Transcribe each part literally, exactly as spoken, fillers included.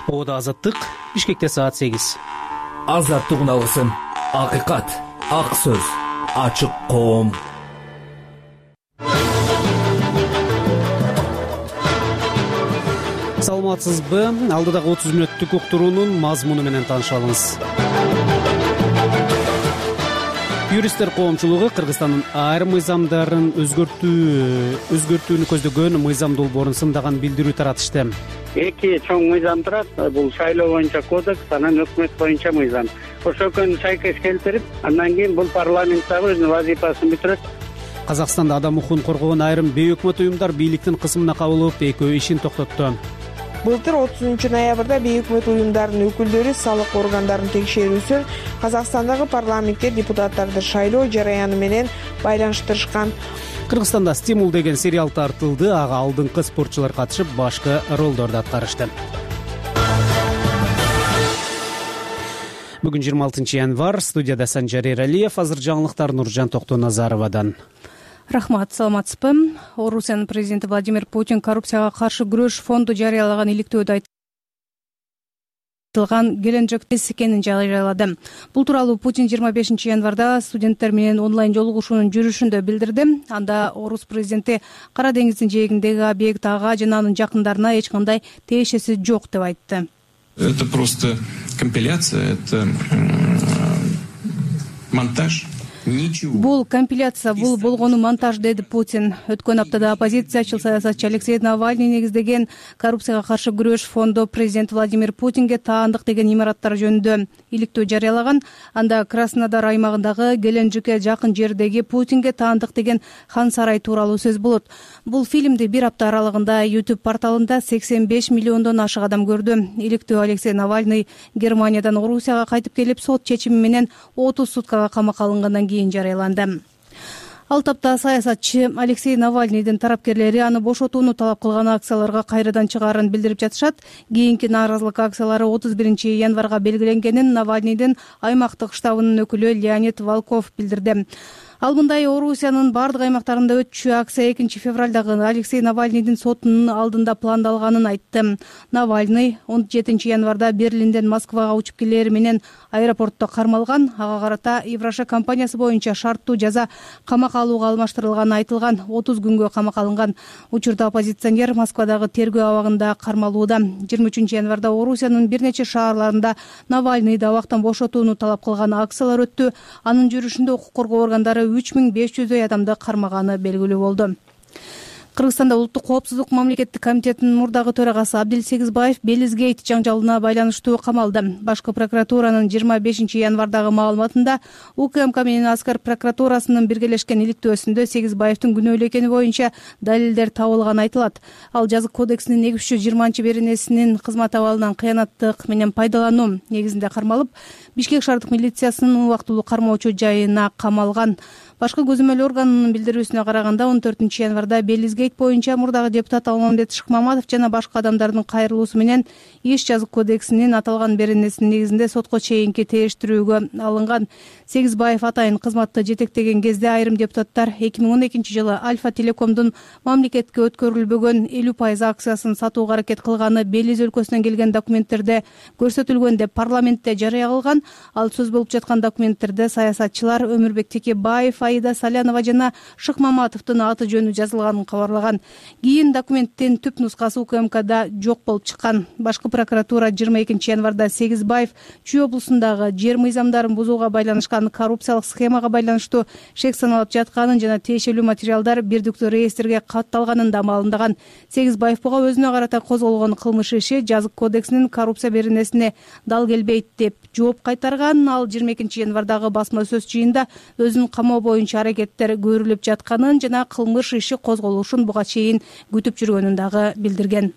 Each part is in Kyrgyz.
Ода азаттык. Бишкекте саат сегиз. Азаттык уналысын. Акыйкат, ак сөз, ачык коом. Саламатсызбы? Алдыдагы отуз мүнөттүк уктуруунун мазмуну менен таанышабыз. Юристтер коомчулугу Кыргызстандын айрым мыйзамдарын өзгөртүү өзгөртүүнү көздөгөн мыйзам долбоорун сындаган билдирүү таратышты. Эки чоң мыйзам турат. Бул шайлоо боюнча кодекс, анан өкмөт боюнча мыйзам. Ошол экөөнү сайкес келтирип, андан кийин бул парламенттагы өзүнүн вазифасын бүтүрөт. Казакстанда адам укугун коргоон айрым бейөкмөт уюмдар бийликтин кысымына кабылып, экөө ишин токтотту. Былтыр отузунчу ноябрда бейөкмөт уюмдардын өкүлдөрү салык органдарын текшерүүсүн Казакстандагы парламентке депутаттарды шайлоо жараяны менен байланыштырышкан. Кыргызстанда «Стимул» деген сериал тартылды. Ага алдыңкы спортчулар катышып, башкы ролдорду аткарышты. Бүгүн жыйырма алтынчы январь. Студияда Санжар Эралиев. Азыр жаңылыктар Нуржан Токтоназаровадан. Рахмат, саламатсызбы. Орусиянын президенти Владимир Путин коррупцияга каршы күрөш фонду жарыялаган иликтөөдө айтылган келеңжек экенин жарыялады. Бул тууралуу Путин жыйырма бешинчи январда студенттер менен онлайн жолугушуунун жүрүшүндө билдирди. Анда орус президенти Кара деңиздин жээгиндеги объект ага жана анын жакындарына эч кандай тиешеси жок деп айтты. Это просто компиляция, это монтаж. Бул компиляция, бул болгону монтаж, деди Путин. Өткөн аптада оппозициячыл саясатчы Алексей Навальный негиздеген коррупцияга каршы күрөш фонду президент Владимир Путинге таандык деген имараттар жөнүндө иликтөө жарыялаган. Анда Краснодар аймагындагы Геленджикке жакын жердеги Путинге таандык деген хан сарай тууралуу сөз болот. Бул фильмди бир апта аралыгында YouTube порталында сексен беш миллиондон ашык адам көрдү. Иликтөө Алексей Навальный Германиядан Орусияга кайтып келип, сот чечими менен отуз суткага камакка алынгандан кийин жарыяланды. Ал тапта саясатчы Алексей Навальныйдын тарапкерлери аны бошотууну талап кылган акцияларга кайрадан чыгаарын билдирип жатышат. Кийинки нааразылык акциялары отуз биринчи январга белгиленгенин Навальныйдын аймактык штабынын өкүлү Леонид Волков билдирди. Ал мындай Орусиянын бардык аймактарында өтчү акция экинчи февралдагы Алексей Навальныйдын сотунун алдында пландалганын айтты. Навальный он жетинчи январда Берлинден Москвага учуп келери менен аэропортто кармалган. Ага карата Евраша компаниясы боюнча шарттуу жаза камакка алууга алмаштырылганы айтылган. отуз күнгө камакка алынган. Учурда оппозиционер Москвадагы тергөө абагында кармалууда. жыйырма үчүнчү январда Орусиянын бир нече шаарларында Навальныйды абактан бошотууну талап кылган акциялар өттү. Анын жүрүшүндө укук коргоо органдары үч миң беш жүздөй адамды кармаганы белгилүү болду. Кыргызстанда улуттук коопсуздук мамлекеттик комитетинин мурдагы төрагасы Абдил Сегизбаев Белизгейт жаңжалына байланыштуу камалды. Башкы прокуратуранын жыйырма бешинчи январдагы маалыматында УКМК менен Аскар прокуратурасынын биргелешкен иликтөөсүндө Сегизбаевдин күнөөлүү экени боюнча далилдер табылганы айтылат. Ал жазык кодексинин эки жүз жыйырманчы беренесинин кызмат абалынан кыянаттык менен пайдалануу негизинде кармалып, Бишкек шаардык милициясынын убактылуу кармоочу жайына камалган. Башкы көзөмөл органынын билдирүүсүнө караганда он төртүнчү январда Белизгейт боюнча мурдагы депутат Алмамбет Шыкмаматов жана башка адамдардын кайрылуусу менен иш жазык кодексинин аталган беренесинин негизинде сотко чейинки териштирүүгө алынган. Сегизбаев атайын кызматты жетектеген кезде айрым депутаттар эки миң он экинчи жылы Альфа Телекомдун мамлекетке өткөрүлбөгөн элүү пайыз акциясын сатууга аракет кылганы Белиз өлкөсүнөн келген документтерде көрсөтүлгөн деп парламентте жарыя кылган. Ал сөз болуп жаткан документтерде саясатчылар Өмүрбек Текебаев, Аида Салянова жана Шыкмаматовдун аты жөнү жазылганын кабарлаган. Кийин документтин түп нускасы УКМКда жок болуп чыккан. Башкы прокуратура жыйырма экинчи январда Сегизбаев Чүй облусундагы жер мыйзамдарын бузууга байланышкан коррупциялык схемага байланыштуу шек саналып жатканын жана тиешелүү материалдар бирдиктүү реестрге катталганын да маалымдаган. Сегизбаев буга өзүнө карата козголгон кылмыш иши жазык кодексинин коррупция беренесине дал келбейт деп жооп кайтарган. Ал жыйырма экинчи январдагы басма сөз жыйында өзүнүн камоо боюнча аракеттер көрүлүп жатканын жана кылмыш иши козголушун буга чейин күтүп жүргөнүн дагы билдирген.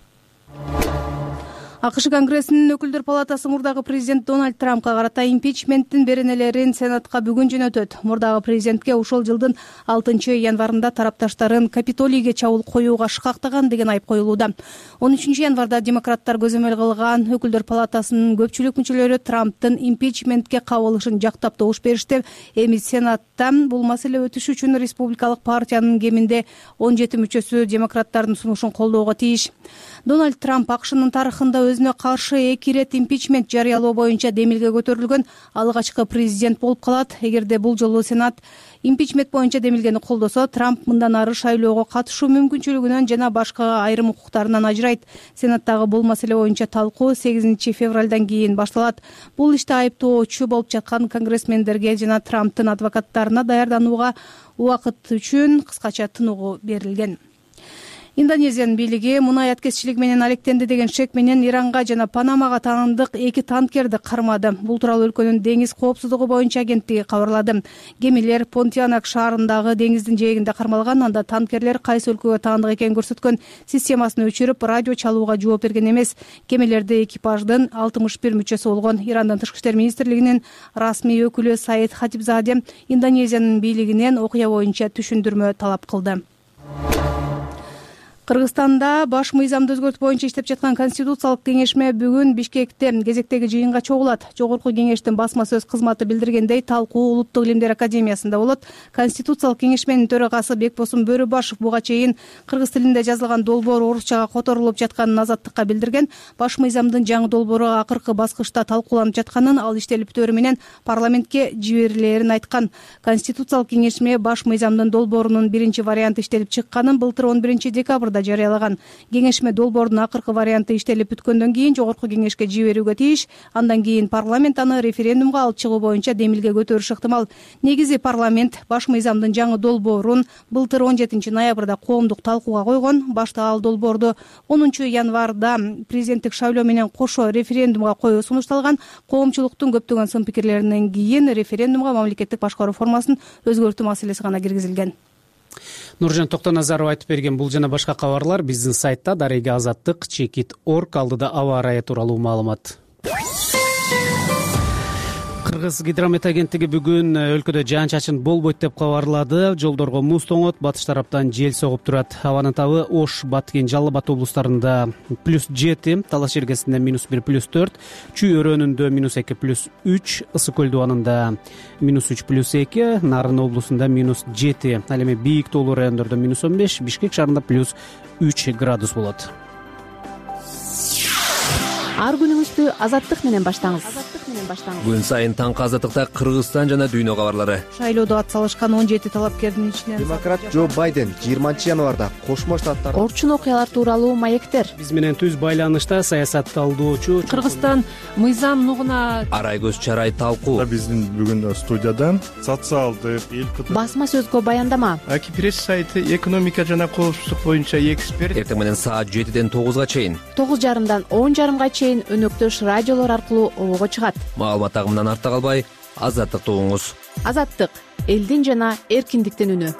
АКШ Конгрессинин өкүлдөр палатасы мурдагы президент Дональд Трампка карата импичменттин беренелерин Сенатка бүгүн жөнөтөт. Мурдагы президентке ушул жылдын алтынчы январында тарапташтарын Капитолийге чабуул коюуга шыкактаган деген айып коюлууда. он үчүнчү январда демократтар көзөмөл кылган өкүлдөр палатасынын көпчүлүк мүчөлөрү Трамптын импичментке кабылышын жактап добуш беришти. Эми Сенатта бул маселе өтүш үчүн республикалык партиянын кеминде он жети мүчөсү демократтардын сунушун колдоого тийиш. Дональд Трамп АКШнын тарыхында өзүнө каршы эки ирет импичмент жарыялоо боюнча демилге көтөрүлгөн алгачкы президент болуп калат. Эгерде бул жолу Сенат импичмент боюнча демилгени колдосо, Трамп мындан ары шайлоого катышуу мүмкүнчүлүгүнөн жана башка айрым укуктарынан ажырайт. Сенаттагы бул маселе боюнча талкуу сегизинчи февралдан кийин башталат. Бул иште айыптоочу болуп жаткан конгрессмендерге жана Трамптын адвокаттарына даярданууга убакыт үчүн кыскача тынугу берилген. Индонезиянын бийлиги мунай аткезчилиги менен алектенди деген шек менен Иранга жана Панамага таандык эки танкерди кармады. Бул тууралуу өлкөнүн деңиз коопсуздугу боюнча агенттиги кабарлады. Гемилер Понтианак шаарындагы деңиздин жээгинде кармалган. Анда танкерлер кайсы өлкөгө таандык экенин көрсөткөн системасын өчүрүп, радио чалууга жооп берген эмес. Гемилерде экипаждын алтымыш бир мүчөсү болгон. Ирандын тышкы иштер министрлигинин расмий өкүлү Саид Хатибзаде Индонезиянын бийлигинен окуя боюнча түшүндүрмө талап кылды. Кыргызстанда баш мыйзамды өзгөртүү боюнча иштеп жаткан Конституциялык кеңешме бүгүн Бишкекте кезектеги жыйынга чогулат. Жогорку кеңештин басма сөз кызматы билдиргендей, талкуу Улуттук илимдер академиясында болот. Конституциялык кеңешменин төрагасы Бекбосун Бөрүбашев буга чейин кыргыз тилинде жазылган долбоор орусчага которулуп жатканын Азаттыкка билдирген. Баш мыйзамдын жаңы долбоору акыркы баскычта талкууланып жатканын, ал иштелиптөөрү менен парламентке жиберилерин айткан. Конституциялык кеңешме баш мыйзамдын долбоорунун биринчи варианты иштелип чыкканын былтыр он биринчи декабрда жарыялаган. Кеңешме долбоордун акыркы варианты иштелип бүткөндөн кийин жогорку кеңешке жиберүүгө тийиш. Андан кийин парламент аны референдумга алып чыгуу боюнча демилге көтөрүш ыктымал. Негизи парламент баш мыйзамдын жаңы долбоорун былтыр он жетинчи ноябрда коомдук талкууга койгон. Башта ал долбоорду онунчу январда президенттик шайлоо менен кошо референдумга коюу сунушталган. Коомчулуктун көптөгөн сын пикирлеринен кийин референдумга мамлекеттик башкаруу формасын өзгөртүү маселеси гана киргизилген. Нуржан Токтоназаров айтып берген бул жана башка кабарлар биздин сайтта дареги азаттык чекит точка орг. Алдыда аба ырайы тууралуу маалымат. Кыргыз гидромет агенттиги бүгүн өлкөдө жаан-чачын болбойт деп кабарлады. Жолдорго муз тоңот, батыш тараптан жел согуп турат. Абанын табы Ош, Баткен, Жалал Абад облустарында плюс жети, Талас Жергесинде минус бир, плюс төрт, Чүй өрөөнүндө минус эки, плюс үч, Ысык көл дубанында минус үч, плюс эки, Нарын облусунда минус жети, ал эми бийик тоолуу райондордо минус он беш, Бишкек шаарында плюс үч градус болот. Ар күнүңүздү азаттык менен баштаңыз. Күн сайын таңкы азаттыкта Кыргызстан жана дүйнө кабарлары. Шайлоодо ат салышкан он жети талапкердин ичинен демократ Джо Байден жыйырманчы январда Кошмо Штаттар орчун окуялар тууралуу маектер. Биз менен түз байланышта саясат талдоочу Кыргызстан мыйзам нугуна Арай-көз чарай талкуу. Биздин бүгүн студиядан социалдык эл басма сөзгө баяндама. Аки пресс сайты экономика жана коопсуздук боюнча эксперт. Эртең менен саат жетиден тогузга чейин, тогуз жарымдан он жарымга чейин өнөктөш радиолор аркылуу обого чыгат. Маалымат агымынан артта калбай, азаттыкты угуңуз. Азаттык — элдин жана эркиндиктин үнү.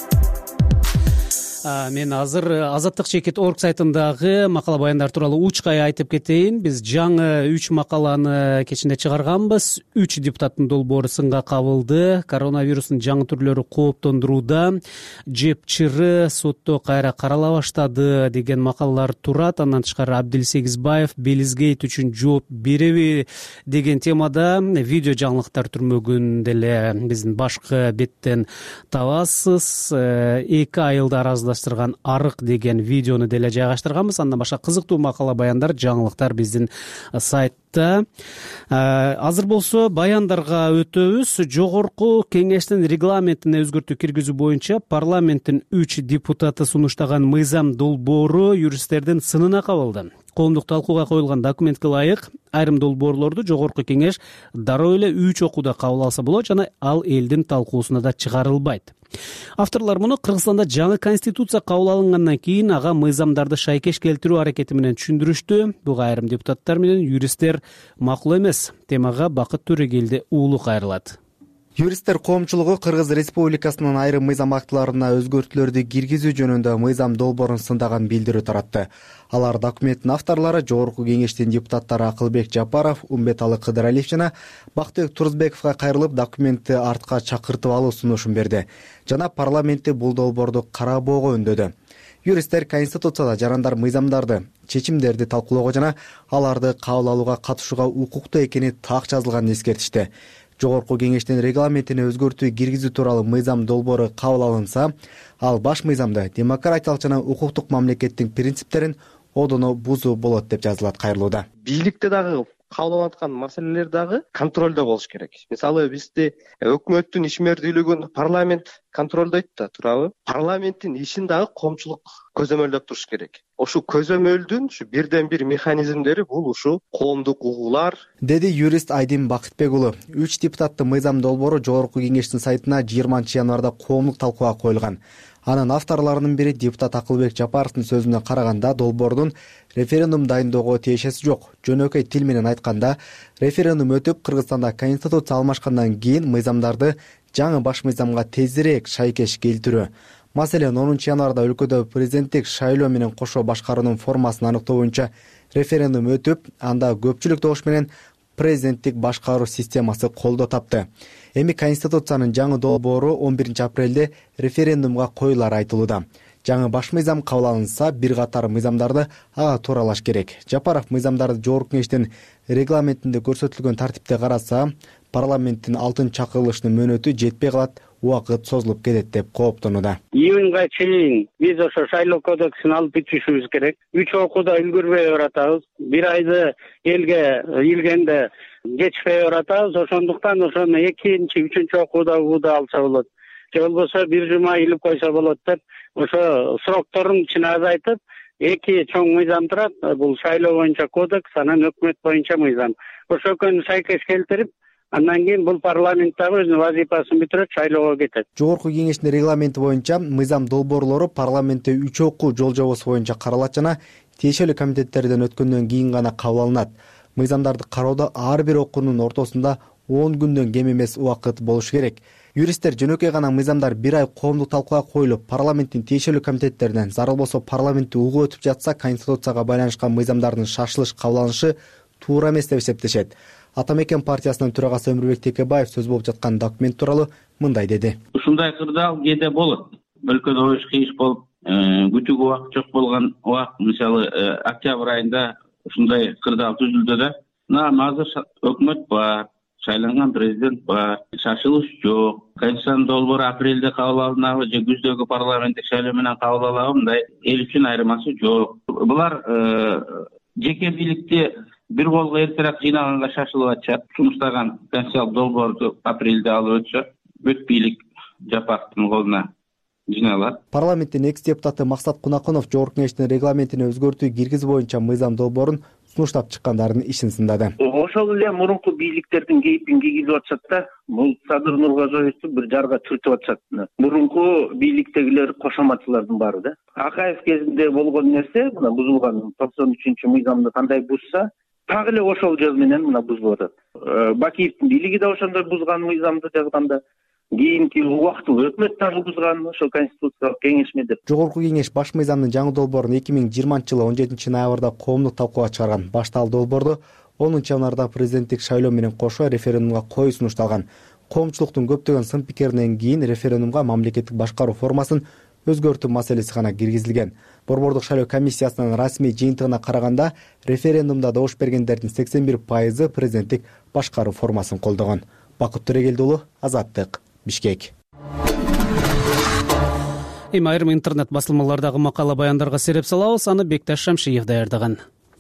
Мен азыр азаттык чекит точка орг сайтындагы макала баяндар тууралуу учкай айтып кетейин. Биз жаңы үч макаланы кечинде чыгарганбыз. үч депутаттын долбоору сынга кабылды. Коронавирустун жаңы түрлөрү кооптондурууда. Жеп чыры сотто кайра карала баштады деген макалалар турат. Андан тышкары Абдил Сегизбаев Белизгейт үчүн жооп береби деген темада видео жаңылыктар түрмөгүн деле биздин башкы беттен табасыз. эки айылда араздашып арык деген видеону деле жайгаштырганбыз. Андан башка кызыктуу макала баяндар, жаңылыктар биздин сайтта. Азыр болсо баяндарга өтөбүз. Жогорку кеңештин регламентине өзгөртүү киргизүү боюнча парламенттин үч депутаты сунуштаган мыйзам долбоору юристтердин сынына кабылды. Коомдук талкууга коюлган документке ылайык айрым долбоорлорду жогорку кеңеш дароо эле үч окууда кабыл алса болот жана ал элдин талкуусуна да чыгарылбайт. Авторлор муну Кыргызстанда жаңы конституция кабыл алынгандан кийин ага мыйзамдарды шайкеш келтирүү аракети менен түшүндүрүштү. Буга айрым депутаттар менен юристтер макул эмес. Темага Бакыт Төрөгелди уулу кайрылат. Юристтер коомчулугу Кыргыз Республикасынын айрым мыйзам актыларына өзгөртүүлөрдү киргизүү жөнүндө мыйзам долбоорун сындаган билдирүү таратты. Алар документтин авторлору жогорку кеңештин депутаттары Акылбек Жапаров, Умбеталы Кыдыралиев жана Бактыбек Турузбековго кайрылып документти артка чакыртып алуу сунушун берди жана парламентте бул долбоорду карабоого үндөдү. Юристтер Конституцияда жарандар мыйзамдарды, чечимдерди талкуулоого жана аларды кабыл алууга катышууга укуктуу экени так жазылганын эскертишти. Жогорку кеңештин регламентине өзгөртүү киргизүү тууралуу мыйзам долбоору кабыл алынса, ал баш мыйзамды демократиялык жана укуктук мамлекеттин принциптерин одону бузуу болот деп жазылат кайрылууда. Бийликте дагы кабыл алып аткан маселелер дагы контролдо болуш керек. Мисалы бизде өкмөттүн ишмердүүлүгүн парламент контролдойт да турабы? Парламенттин ишин дагы коомчулук көзөмөлдөп туруш керек. Ошо көзөмөлдүн ушу бирден бир механизмдери бул ушу коомдук угуулар, деди юрист Айдин Бакытбек уулу. Үч депутаттын мыйзам долбоору Жогорку Кеңештин сайтына жыйырманчы январда коомдук талкууга коюлган. Анын авторлорунун бири депутат Акылбек Жапаровдун сөзүнө караганда, долбоордун референдум дайындоого тиешеси жок. Жөнөкөй тил менен айтканда, референдум өтүп, Кыргызстанда конституция алмашкандан кийин мыйзамдарды жаңы баш мыйзамга тезирээк шайкеш келтирүү. Маселен, онунчу январда өлкөдө президенттик шайлоо менен кошо башкаруунун формасын аныктоо боюнча референдум өтүп, анда көпчүлүк добуш менен президенттик башкаруу системасы колдоо тапты. Эми конституциянын жаңы долбоору он биринчи апрелде референдумга коюлары айтылууда. Жаңы баш мыйзам кабыл алынса, бир катар мыйзамдарды ага тууралаш керек. Жапаров мыйзамдарды Жогорку Кеңештин регламентинде көрсөтүлгөн тартипте караса, парламенттин алтын чакырылышынын мөөнөтү жетпей калат, убакыт созулуп кетет деп кооптонууда. Июнга чейин биз ошо шайлоо кодексин алып бүтүшүбүз керек. Үч окууда үлгүрбөй баратабыз. Бир айды элге илгенде жетишпей баратабыз. Ошондуктан ошону экинчи, үчүнчү окууда угууда алса болот. Же болбосо бир жума илип койсо болот деп ошо срокторун ичине азайтып, эки чоң мыйзам турат. Бул шайлоо боюнча кодекс, анан өкмөт боюнча мыйзам. Ошо экөөнү сайкеш келтирип, андан кийин бул парламент дагы өзүнүн вазифасын бүтүрөт, шайлоого кетет. Жогорку Кеңештин регламенти боюнча мыйзам долбоорлору парламентте үч окуу жол жобосу боюнча каралат жана тиешелүү комитеттерден өткөндөн кийин гана кабыл алынат. Мыйзамдарды кароодо ар бир окуунун ортосунда он күндөн кем эмес убакыт болуш керек. Юристтер жөнөкөй гана мыйзамдар бир ай коомдук талкууга коюлуп, парламенттин тиешелүү комитеттеринен, зарыл болсо парламентти угуу өтүп жатса, конституцияга байланышкан мыйзамдардын шашылыш кабыл алынышы туура эмес деп эсептешет. Атамекен партиясынын төрагасы Өмүрбек Текебаев сөз болуп жаткан документ тууралуу мындай деди. Ушундай кырдаал кээде болот. Өлкөдө оюш кыйыш болуп, күтүүгө убакыт жок болгон убакыт, мисалы октябрь айында ушундай кырдаал түзүлдү да. Мына азыр өкмөт бар, шайланган президент бар, шашылыш жок. Конституциянын долбоору апрелде кабыл алынабы же күздөгү парламенттик шайлоо менен кабыл алабы, мындай эл үчүн айырмасы жок. Булар жеке бийликти бир колго эртерээк жыйнаганга шашылып атышат. Сунуштаган конституциялык долбоорду апрелде алып өтсө, бүт бийлик Жапаровдун колуна жыйналат. Парламенттин экс депутаты Максат Кунакунов Жогорку Кеңештин регламентине өзгөртүү киргизүү боюнча мыйзам долбоорун сунуштап чыккандардын ишин сындады. Ошол эле мурунку бийликтердин кейпин кийгизип атышат да. Бул Садыр Нуркожоевду бир жарга түртүп атышат. Мурунку бийликтегилер кошоматчылардын баары да. Акаев кезинде болгон нерсе, мына бузулган токсон үчүнчү мыйзамды кандай бузса, так эле ошол жол менен мына бузулуп атат. Бакиевдин бийлиги да ошондой бузган мыйзамды жазганда, кийинки убактылуу өкмөт дагы бузган ошо конституциялык кеңешме деп. Жогорку Кеңеш баш мыйзамдын жаңы долбоорун эки миң жыйырманчы жылы он жетинчи ноябрда коомдук талкууга чыгарган. Баштал долбоорду онунчу январда президенттик шайлоо менен кошо референдумга коюу сунушталган. Коомчулуктун көптөгөн сын пикиринен кийин референдумга мамлекеттик башкаруу формасын өзгөртүү маселеси гана киргизилген. Борбордук шайлоо комиссиясынын расмий жыйынтыгына караганда, референдумда добуш бергендердин сексен бир пайызы президенттик башкаруу формасын колдогон. Бакыт Төрегелди уулу, Азаттык, Бишкек. Эми айрым интернет басылмалардагы макала баяндарга сереп салабыз, аны Бекташ Шамшиев даярдаган.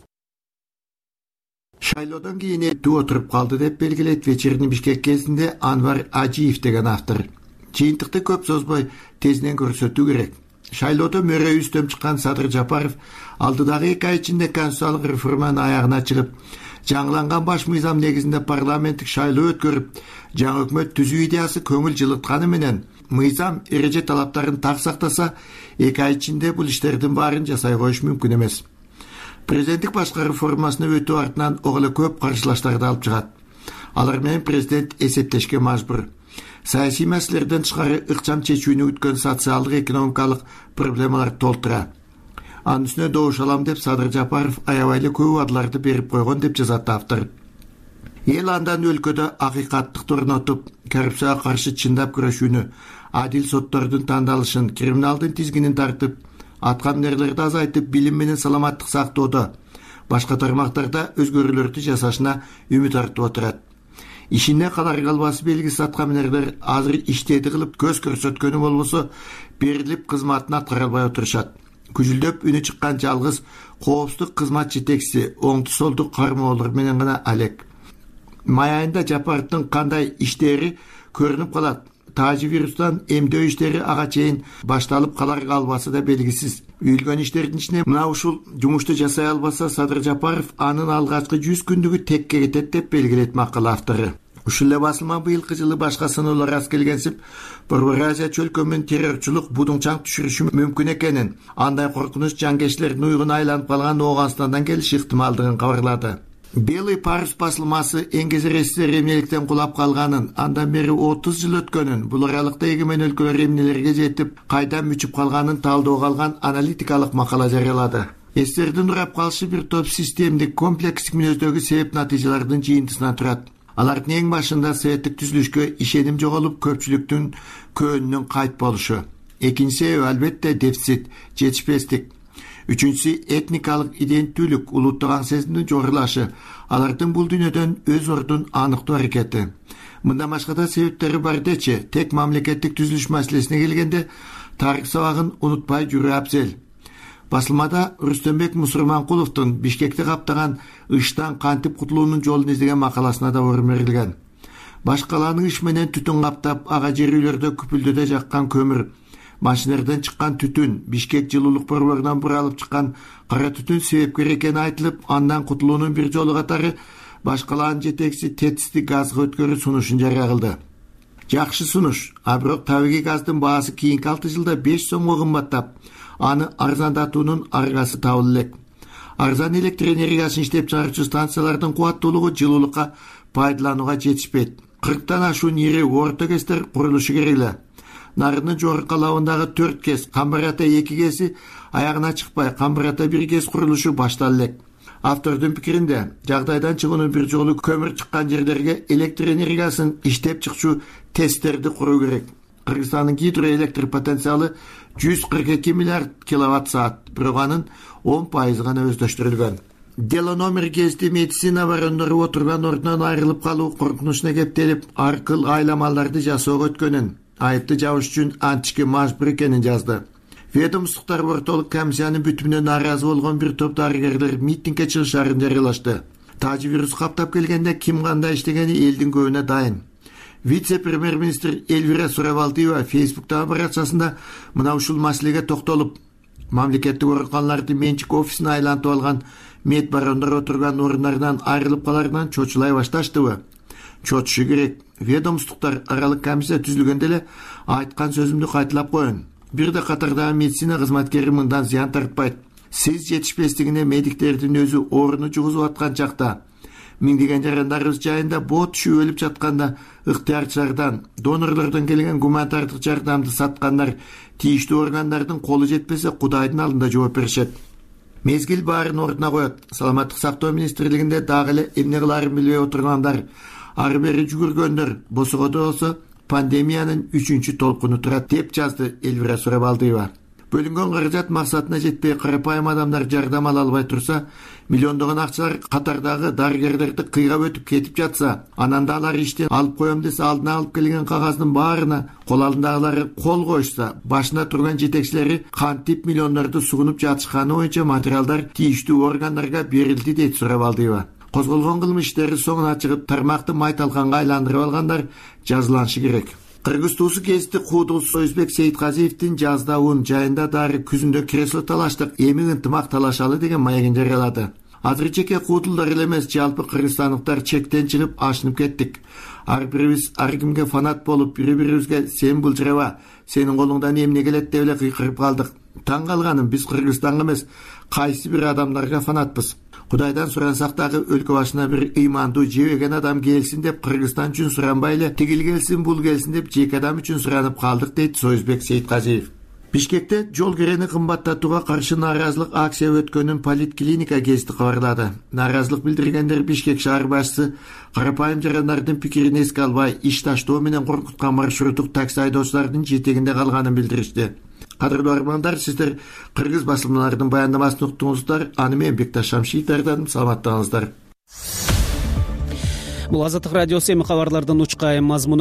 Шайлоодон кийин эттүү отуруп калды деп белгилейт вечерний Бишкек кезинде Анвар Ажиев деген автор. Жыйынтыкты көп созбой тезинен көрсөтүү керек. Шайлоодо мөрө үстөм чыккан Садыр Жапаров алдыдагы эки ай ичинде конституциялык реформанын аягына чыгып, жаңыланган баш мыйзам негизинде парламенттик шайлоо өткөрүп, жаңы өкмөт түзүү идеясы көңүл жылытканы менен мыйзам эреже талаптарын так сактаса, эки ай ичинде бул иштердин баарын жасай коюш мүмкүн эмес. Президенттик башкаруу формасына өтүү артынан ого эле көп каршылаштарды алып чыгат. Алар менен президент эсептешке мажбур. Саясий маселелерден тышкары ыкчам чечүүнү күткөн социалдык экономикалык проблемалар толтура. Анын үстүнө добуш алам деп Садыр Жапаров аябай эле көп убадаларды берип койгон деп жазат автор. Эл андан өлкөдө акыйкаттыкты орнотуп, коррупцияга каршы чындап күрөшүүнү, адил соттордун тандалышын, криминалдын тизгинин тартып, аткан нерлерди азайтып, билим менен саламаттык сактоодо, башка тармактарда өзгөрүүлөрдү жасашына үмүт артып отурат. Ишине калар калбасы белгисиз аткаминерлер азыр иштеди кылып көз көрсөткөнү болбосо берилип кызматын аткара албай отурушат. күжүлдөп үнү чыккан жалгыз коопсуздук кызмат жетекчиси оңду солду кармоолор менен гана алек. Май айында Жапаровдун кандай иштери көрүнүп калат. Тажы вирустан эмдөө иштери ага чейин башталып калар калбасы да белгисиз. Үйүлгөн иштердин ичине мына ушул жумушту жасай албаса Садыр Жапаров анын алгачкы жүз күндүгү текке кетет деп белгилейт макала автору. Ушул эле басылма быйылкы жылы башка сыноолор аз келгенсип, Борбор Азия чөлкөмүн террорчулук будуңчаң түшүрүшү мүмкүн экенин, андай коркунуч жангерчилердин уйгуна айланып калган Ооганстандан келиш ыктымалдыгын кабарлады. Белый парус басылмасы эңгезересиздер эмнеликтен кулап калганын, андан бери отуз жыл өткөнүн, бул аралыкта эгемен өлкөлөр эмнелерге жетип, кайдан мүчүп калганын талдоого алган аналитикалык макала жарыялады. Эстердин урап калышы бир топ системдик, комплексдик мүнөздөгү себеп натыйжалардын жыйынтысынан турат. Алардын эң башында саяттык түзүлүшкө ишеним жоголуп, көпчүлүктүн көөнүнүн кайт болушу. Экинчи себеп албетте дефицит, жетишпестик. Үчүнчүсү этникалык иденттүүлүк, улуттук аң сезимдин жогорулашы, алардын бул дүйнөдөн өз ордун аныктоо аракети. Мындан башка да себептери бар дечи, тек мамлекеттик түзүлүш маселесине келгенде тарых сабагын унутпай жүрүү абзел. Басылмада Рустембек Мусурманкуловдун Бишкекти каптаган ыштан кантип кутулуунун жолун издеген макаласына да орун берилген. Башкаланын иш менен түтүн каптап, ага жер үйлөрдө күпүлдөдө жаккан көмүр, машинерден чыккан түтүн, Бишкек жылуулук борборунан буралып чыккан кара түтүн себепкер экени айтылып, андан кутулуунун бир жолу катары башкаланын жетекчиси тетисти газга өткөрүү сунушун жарыя кылды. Жакшы сунуш, а бирок табигый газдын баасы кийинки алты жылда беш сомго кымбаттап, аны арзандатуунун аргасы табыла элек. Арзан электр энергиясын иштеп чыгаруучу станциялардын кубаттуулугу жылуулукка пайдаланууга жетишпейт. кырктан ашуун ири орто кестер курулушу керек эле. Нарынын жогорку алабындагы төрт кес, Камбарата эки кеси аягына чыкпай, Камбарата бир кес курулушу баштала элек. Автордун пикиринде, жагдайдан чыгуунун бир жолу көмүр чыккан жерлерге электр энергиясын иштеп чыкчу тесттерди куруу керек. Кыргызстандын гидроэлектр потенциалы жүз кырк эки миллиард киловатт саат, бирок анын он пайызы гана өздөштүрүлгөн. Дело номер гезити медицина барондору отурган ордунан айрылып калуу коркунучуна кептелип, аркыл айламаларды жасоого өткөнүн, айыпты жабыш үчүн античке мажбур экенин жазды. Ведомстволуктар ортолук комиссиянын бүтүмүнө нааразы болгон бир топ дарыгерлер митингге чыгышаарын жарыялашты. Тажы вирус каптап келгенде ким кандай иштегени элдин көбүнө дайын. Вице-премьер-министр Эльвира Сурабалдиева Фейсбуктагы баракчасында мына ушул маселеге токтолуп, мамлекеттик ооруканаларды менчик офисине айлантып алган мед барондор отурган орундарынан айрылып каларынан чочулай башташтыбы? Чочушу керек. Ведомстволуктар аралык комиссия түзүлгөндө эле айткан сөзүмдү кайталап коеюн. Бир да катардагы медицина кызматкери мындан зыян тартпайт. Сиз жетишпестигине медиктердин өзү орunu жугузуп аткан чакта, миңдеген жарандарыбыз жайында боо түшүп өлүп жатканда, ыктыярчылардан, донорлордон келген гуманитардык жардамды саткандар тийиштүү органдардын колу жетпесе Кудайдын алдында жооп беришет. Мезгил баарын ордуна коет. Саламаттык сактоо министрлигинде дагы эле эмне кылаарын билбей отургандар, ары бери жүгүргөндөр босогодо болсо пандемиянын үчүнчү толкуну турат деп жазды Эльвира Сурабалдиева. Бөлүнгөн каражат максатына жетпей карапайым адамдар жардам ала албай турса, миллиондогон акчалар катардагы дарыгерлерди кыйгап өтүп кетип жатса, анан да алар иштен алып коем десе алдына алып келген кагаздын баарына кол алдындагылары кол коюшса, башында турган жетекчилери кантип миллиондорду сугунуп жатышканы боюнча материалдар тийиштүү органдарга берилди, дейт Сурабалдиева. Козголгон кылмыш иштери соңуна чыгып, тармакты майталканга айландырып алгандар жазаланышы керек. Кыргыз туусу гезити куудуусу Союзбек Сейитказиевдин жазда ун жайында дары күзүндө кресло талаштык, эми ынтымак талашалы деген маегин жарыялады. Азыр жеке куудулдар эле эмес, жалпы кыргызстандыктар чектен чыгып ашынып кеттик. Ар бирибиз ар кимге фанат болуп, бири-бирибизге сен былжыраба, сенин колуңдан эмне келет деп эле кыйкырып калдык. Таң калганым, биз Кыргызстанга эмес, кайсы бир адамдарга фанатпыз. Кудайдан сурансак дагы өлкө башына бир ыймандуу жебеген адам келсин деп Кыргызстан үчүн суранбай эле, тигил келсин, бул келсин деп жеке адам үчүн суранып калдык, дейт Союзбек Сейитказиев. Бишкекте жол кирени кымбаттатууга каршы нааразылык акция өткөнүн Политклиника гезити кабарлады. Нааразылык билдиргендер Бишкек шаар башчысы карапайым жарандардын пикирин эске албай, иш таштоо менен коркуткан маршруттук такси айдоочулардын жетегинде калганын билдиришти. Кадырлуу армандар, сиздер кыргыз басылмаларынын баяндамасын уктуңуздар. Аны мен Бекташ Шамшиев даярдадым. Саламаттаңыздар. Бул Азаттык радиосу, эми кабарлардын учкай мазмуну.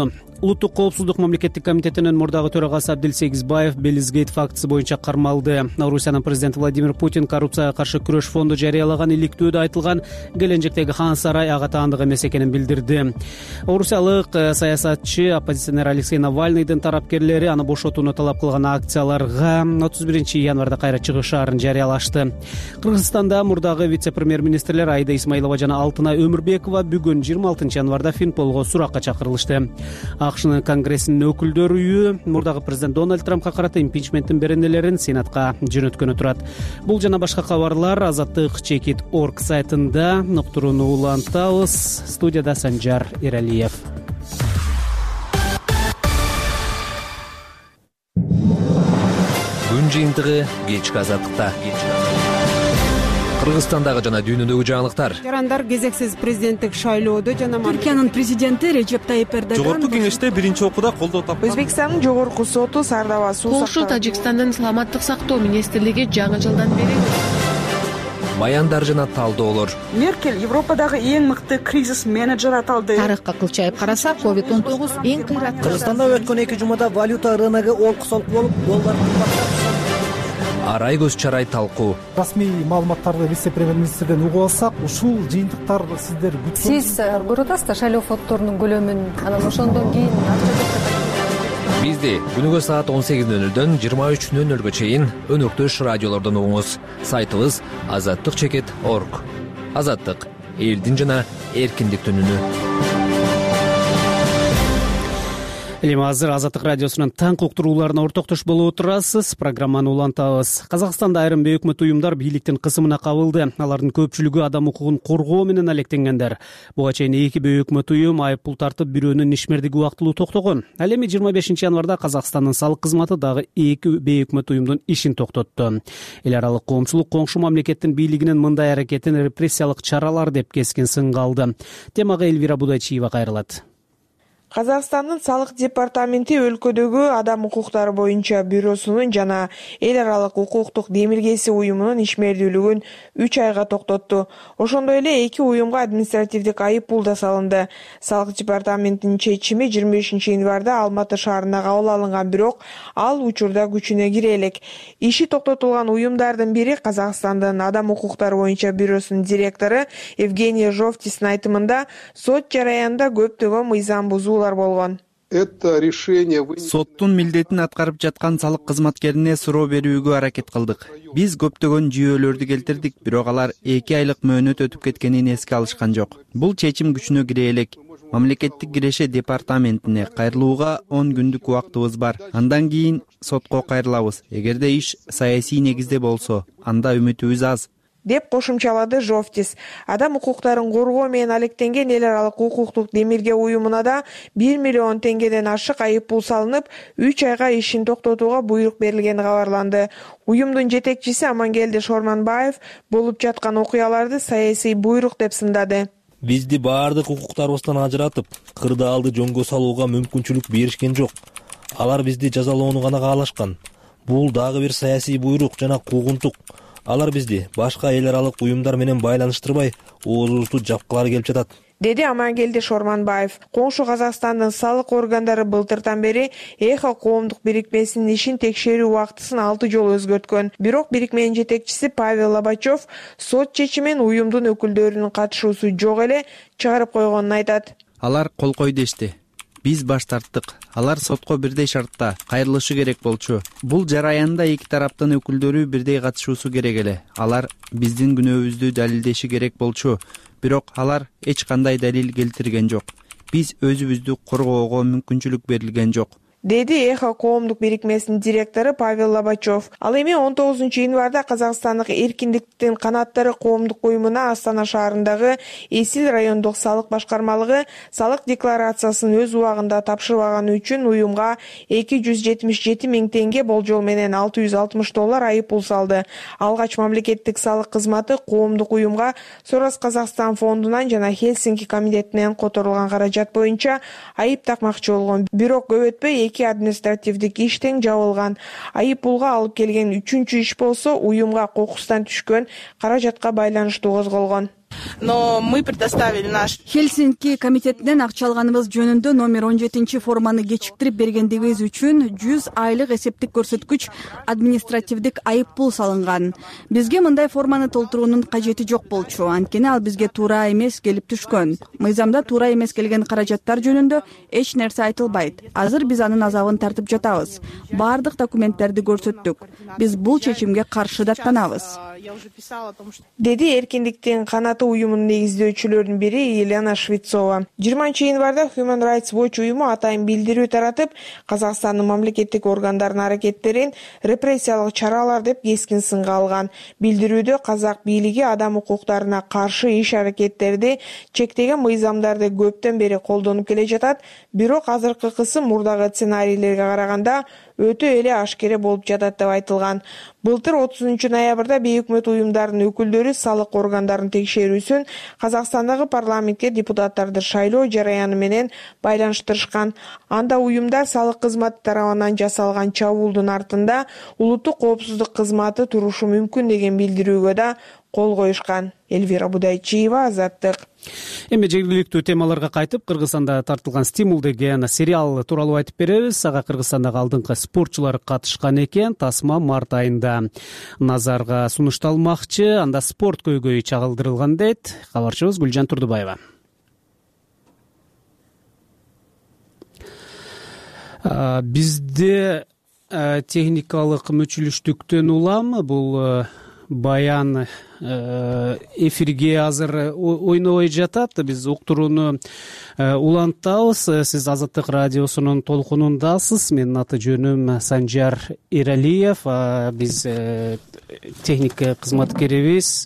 улуттук коопсуздук мамлекеттик комитетинин мурдагы төрагасы Абдил Сегизбаев Белизгейт фактысы боюнча кармалды. Орусиянын президенти Владимир Путин коррупцияга каршы күрөш фонду жарыялаган иликтөөдө айтылган келенжектеги Хан Сарай ага таандык эмес экенин билдирди. Орусиялык саясатчы оппозиционер Алексей Навальныйдын тарапкерлери аны бошотууну талап кылган акцияларга отуз биринчи январда кайра чыгышаарын жарыялашты. Кыргызстанда мурдагы вице-премьер-министрлер Аида Исмаилова жана Алтынай Өмүрбекова бүгүн жыйырма алтынчы январда Финполго суракка чакырылышты. АКШнын конгрессинин өкүлдөр үйү мурдагы президент Дональд Трампка карата импичменттин беренелерин Сенатка жөнөткөнү турат. Бул жана башка кабарлар азаттык чекит точка орг сайтында. Ноктуруну улантабыз. Студияда Санжар Эралиев. Күн жыйынтыгы кечки азаттыкта. Кыргызстандагы жана дүйнөдөгү жаңылыктар. Жарандар кезексиз президенттик шайлоодо жана Түркиянын президенти Режеп Тайип Эрдоган жогорку кеңеште биринчи окууда колдоо тапкан. Өзбекстандын жогорку соту Сардава суу Полша Тажикстандын саламаттык сактоо министрлиги жаңы жылдан бери Маяндар жана талдоолор. Меркель Европадагы эң мыкты кризис менеджер аталды. Тарыхка кылчайып карасак, ковид он тогуз эң кыйрат. Кыргызстанда өткөн эки жумада валюта рыногу олку-солку болуп, доллар кымбаттап. Арай көз чарай талкуу. Расмий маалыматтарды вице-премьер-министрден угуп алсак, ушул жыйынтыктар сиздер күткөн. Сиз көрүп атасыз да шайлоо фонддорунун көлөмүн, анан ошондон кийин Бизди күнүгө саат он сегиз нөл нөлдөн жыйырма үч нөл нөлгө чейин өнөктөш радиолордон угуңуз. Сайтыбыз азаттык чекит точка орг. Азаттык элдин жана эркиндиктин үнү. Эми азыр Азаттык радиосунун таң уктурууларына ортоктош болуп отурасыз. Программаны улантабыз. Казакстанда айрым өкмөт уюмдар бийликтин кысымына кабылды. Алардын көпчүлүгү адам укугун коргоо менен алектенгендер. Буга чейин эки өкмөт уюм айыппул тартып, бирөөнүн ишмердиги убактылуу токтогон. Ал эми жыйырма бешинчи январда Казакстандын салык кызматы дагы эки өкмөт уюмдун ишин токтотту. Эл аралык коомчулук коңшу мамлекеттин бийлигинин мындай аракетин репрессиялык чаралар деп кескин сынга алды. Темага Эльвира Будайчиева кайрылат. Казакстандын салык департаменти өлкөдөгү адам укуктары боюнча бюросунун жана эл аралык укуктук демилгеси уюмунун ишмердүүлүгүн үч айга токтотту. Ошондой эле эки уюмга административдик айыппул да салынды. Салык департаментинин чечими жыйырма бешинчи январда Алматы шаарына кабыл алынган, бирок ал учурда күчүнө кире элек. Иши токтотулган уюмдардын бири Казакстандын адам укуктары боюнча бюросунун директору Евгений Жовтистин айтымында сот жараянда көптөгөн мыйзам бузуу болгон. Это решение соттун милдетин аткарып жаткан салык кызматкерине суроо берүүгө аракет кылдык. Биз көптөгөн жүйөлөрдү келтирдик, бирок алар эки айлык мөөнөт өтүп кеткенин эске алышкан жок. Бул чечим күчүнө кире элек. Мамлекеттик киреше департаментине кайрылууга он күндүк убактыбыз бар. Андан кийин сотко кайрылабыз. Эгерде иш саясий негизде болсо, анда үмүтүбүз аз, деп кошумчалады Жовтис. Адам укуктарын коргоо менен алектенген эл аралык укуктук демилге уюмуна да бир миллион теңгеден ашык айыппул салынып, үч айга ишин токтотууга буйрук берилгени кабарланды. Уюмдун жетекчиси Амангелди Шорманбаев болуп жаткан окуяларды саясий буйрук деп сындады. Бизди баардык укуктарыбыздан ажыратып, кырдаалды жөнгө салууга мүмкүнчүлүк беришкен жок. Алар бизди жазалоону гана каалашкан. Бул дагы бир саясий буйрук жана куугунтук. Алар бизди башка эл аралык уюмдар менен байланыштырбай, оозубузду жапкылары келип жатат, деди Амангелди Шорманбаев. Коңшу Казакстандын салык органдары былтыртан бери Эхо коомдук бирикмесинин ишин текшерүү убактысын алты жолу өзгөрткөн. Бирок бирикменин жетекчиси Павел Лобачев сот чечимин уюмдун өкүлдөрүнүн катышуусу жок эле чыгарып койгонун айтат. Алар кол кой дешти. Биз баш тарттык. Алар сотко бирдей шартта кайрылышы керек болчу. Бул жараянда эки тараптын өкүлдөрү бирдей катышуусу керек эле. Алар биздин күнөөбүздү далилдеши керек болчу. Бирок алар эч кандай далил келтирген жок. Биз өзүбүздү коргоого мүмкүнчүлүк берилген жок, деди Эхо коомдук бирикмесинин директору Павел Лобачев. Ал эми он тогузунчу январда Казакстандык эркиндиктин канаттары коомдук уюмуна Астана шаарындагы Эсил райондук салык башкармалыгы салык декларациясын өз убагында тапшырбаганы үчүн уюмга эки жүз жетимиш жети миң теңге, болжол менен алты жүз алтымыш доллар айыппул салды. Алгач мамлекеттик салык кызматы коомдук уюмга Сорос Казакстан фондунан жана Хельсинки комитетинен которулган каражат боюнча айып такмакчы болгон. Бирок көп өтпөй эки административдик иш тең жабылган. Айыппулга алып келген үчүнчү иш болсо уюмга кокустан түшкөн каражатка байланыштуу козголгон. но мы предоставили наш Хельсинки комитетинен акча алганыбыз жөнүндө номер он жетинчи форманы кечиктирип бергендигибиз үчүн жүз айлык эсептик көрсөткүч административдик айып пул салынган. Бизге мындай форманы толтуруунун кажети жок болчу, анткени ал бизге туура эмес келип түшкөн. Мыйзамда туура эмес келген каражаттар жөнүндө эч нерсе айтылбайт. Азыр биз анын азабын тартып жатабыз. Баардык документтерди көрсөттүк. Биз бул чечимге каршы даттанабыз, деди эркиндиктин канаты уюмунун негиздөөчүлөрүнүн бири Елена Швецова. жыйырманчы январда Human Rights Watch уюму атайын билдирүү таратып, Казакстандын мамлекеттик органдарынын аракеттерин репрессиялык чаралар деп кескин сынга алган. Билдирүүдө казак бийлиги адам укуктарына каршы иш-аракеттерди чектеген мыйзамдарды көптөн бери колдонуп келе жатат, бирок азыркы кысым мурдагы сценарийлерге караганда өтө эле ашкере болуп жатат деп айтылган. Былтыр отузунчу ноябрда бейөкмөт уюмдарынын өкүлдөрү салык органдарынын текшерүүсүн Казакстандагы парламентке депутаттарды шайлоо жараяны менен байланыштырышкан. Анда уюмдар салык кызматы тарабынан жасалган чабуулдун артында улуттук коопсуздук кызматы турушу мүмкүн деген билдирүүгө да кол коюшкан. Эльвира Будайчиева, Азаттык. Эми жергиликтүү темаларга кайтып, Кыргызстанда тартылган «Стимул» деген сериал тууралуу айтып беребиз. Ага Кыргызстандагы алдыңкы спортчулар катышкан экен. Тасма март айында назарга сунушталмакчы. Анда спорт көйгөйү чагылдырылган дейт кабарчыбыз Гүлжан Турдубаева. Бизде техникалык мүчүлүштүктөн улам бул баян эфирге азыр ойнобой жатат. Биз уктурууну улантабыз. Сиз Азаттык радиосунун толкунундасыз. Менин аты жөнүм Санжар Эралиев. Биз техника кызматкерибиз.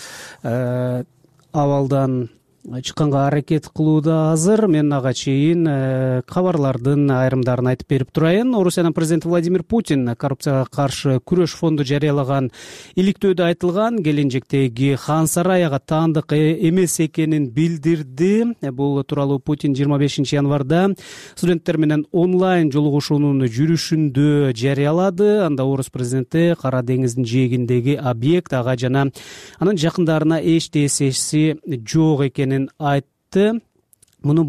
Абалдан чыкканга аракет кылууда азыр. Мен ага чейин кабарлардын айрымдарын айтып берип турайын. Орусиянын президенти Владимир Путин коррупцияга каршы күрөш фонду жарыялаган иликтөөдө айтылган келечектеги Хан сарай ага таандык эмес экенин билдирди. Бул тууралуу Путин жыйырма бешинчи январда студенттер менен онлайн жолугушуунун жүрүшүндө жарыялады. Анда орус президенти Кара деңиздин жээгиндеги объект ага жана анын жакындарына эч тесеси жок экенин айтты. Муну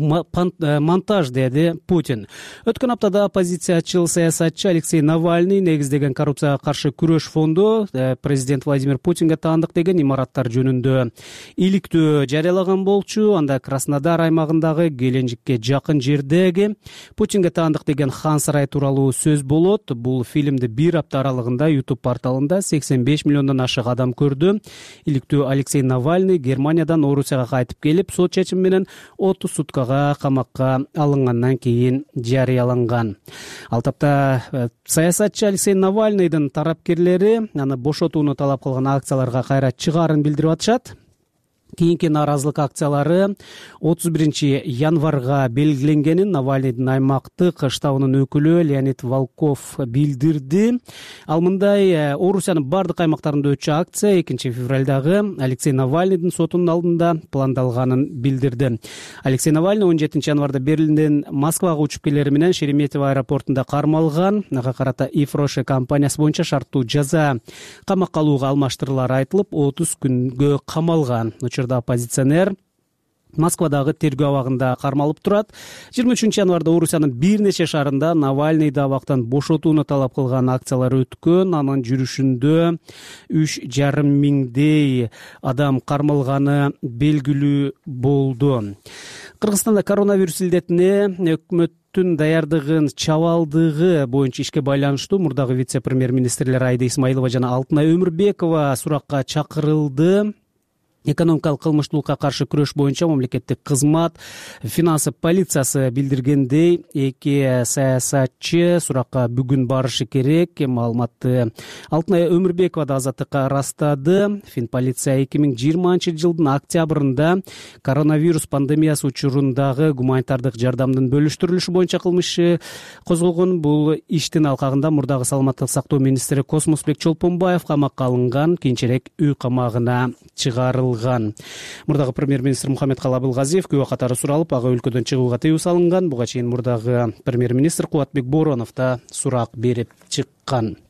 монтаж деди Путин. Өткөн аптада оппозициячыл саясатчы Алексей Навальный негиздеген коррупцияга каршы күрөш фонду президент Владимир Путинге таандык деген имараттар жөнүндө иликтөө жарыялаган болчу. Анда Краснодар аймагындагы Геленжикке жакын жердеги Путинге таандык деген Хан сарай тууралуу сөз болот. Бул фильмди бир апта аралыгында YouTube порталында сексен беш миллиондон ашык адам көрдү. Иликтөө Алексей Навальный Германиядан Орусияга кайтып келип, сот чечими менен отуз суткага камакка алынгандан кийин жарыяланган. Ал тапта саясатчы Алексей Навальныйдын тарапкерлери аны бошотууну талап кылган акцияларга кайра чыгаарын билдирип атышат. Кийинки нааразылык акциялары отуз биринчи январга белгиленгенин Навальныйдын аймактык штабынын өкүлү Леонид Волков билдирди. Ал мындай: Орусиянын бардык аймактарында өтчү акция экинчи февралдагы Алексей Навальныйдын сотунун алдында пландалганын билдирди. Алексей Навальный он жетинчи январда Берлинден Москвага учуп келери менен Шереметьево аэропортунда кармалган. Ага карата Ифроше компаниясы боюнча шарттуу жаза камакка алууга алмаштыруулар айтылып, отуз күнгө камалган. Оппозиционер Москвадагы тергөө абагында кармалып турат. жыйырма үчүнчү январда Орусиянын бир нече шаарында Навальныйды абактан бошотууну талап кылган акциялар өткөн. Анын жүрүшүндө үч жарым миңдей адам кармалганы белгилүү болду. Кыргызстанда коронавирус илдетине өкмөттүн даярдыгын чабалдыгы боюнча ишке байланыштуу мурдагы вице-премьер-министрлер Айда Исмаилова жана Алтынай Өмүрбекова суракка чакырылды. Экономикалык кылмыштуулукка каршы күрөш боюнча мамлекеттик кызмат финансы полициясы билдиргендей, эки саясатчы суракка бүгүн барышы керек. Маалыматты Алтынай Өмүрбекова да Азаттыкка ырастады. Финполиция эки миң жыйырманчы жылдын октябрында коронавирус пандемиясы учурундагы гуманитардык жардамдын бөлүштүрүлүшү боюнча кылмыш козгогон. Бул иштин алкагында мурдагы саламаттык сактоо министри Космосбек Чолпонбаев камакка алынган, кийинчерээк үй камагына чыгарылган. Мурдагы премьер-министр Мухаммедкалы Абылгазиев күбө катары суралып, ага өлкөдөн чыгууга тыюу салынган. Буга чейин мурдагы премьер-министр Кубатбек Боронов да сурак берип чыккан.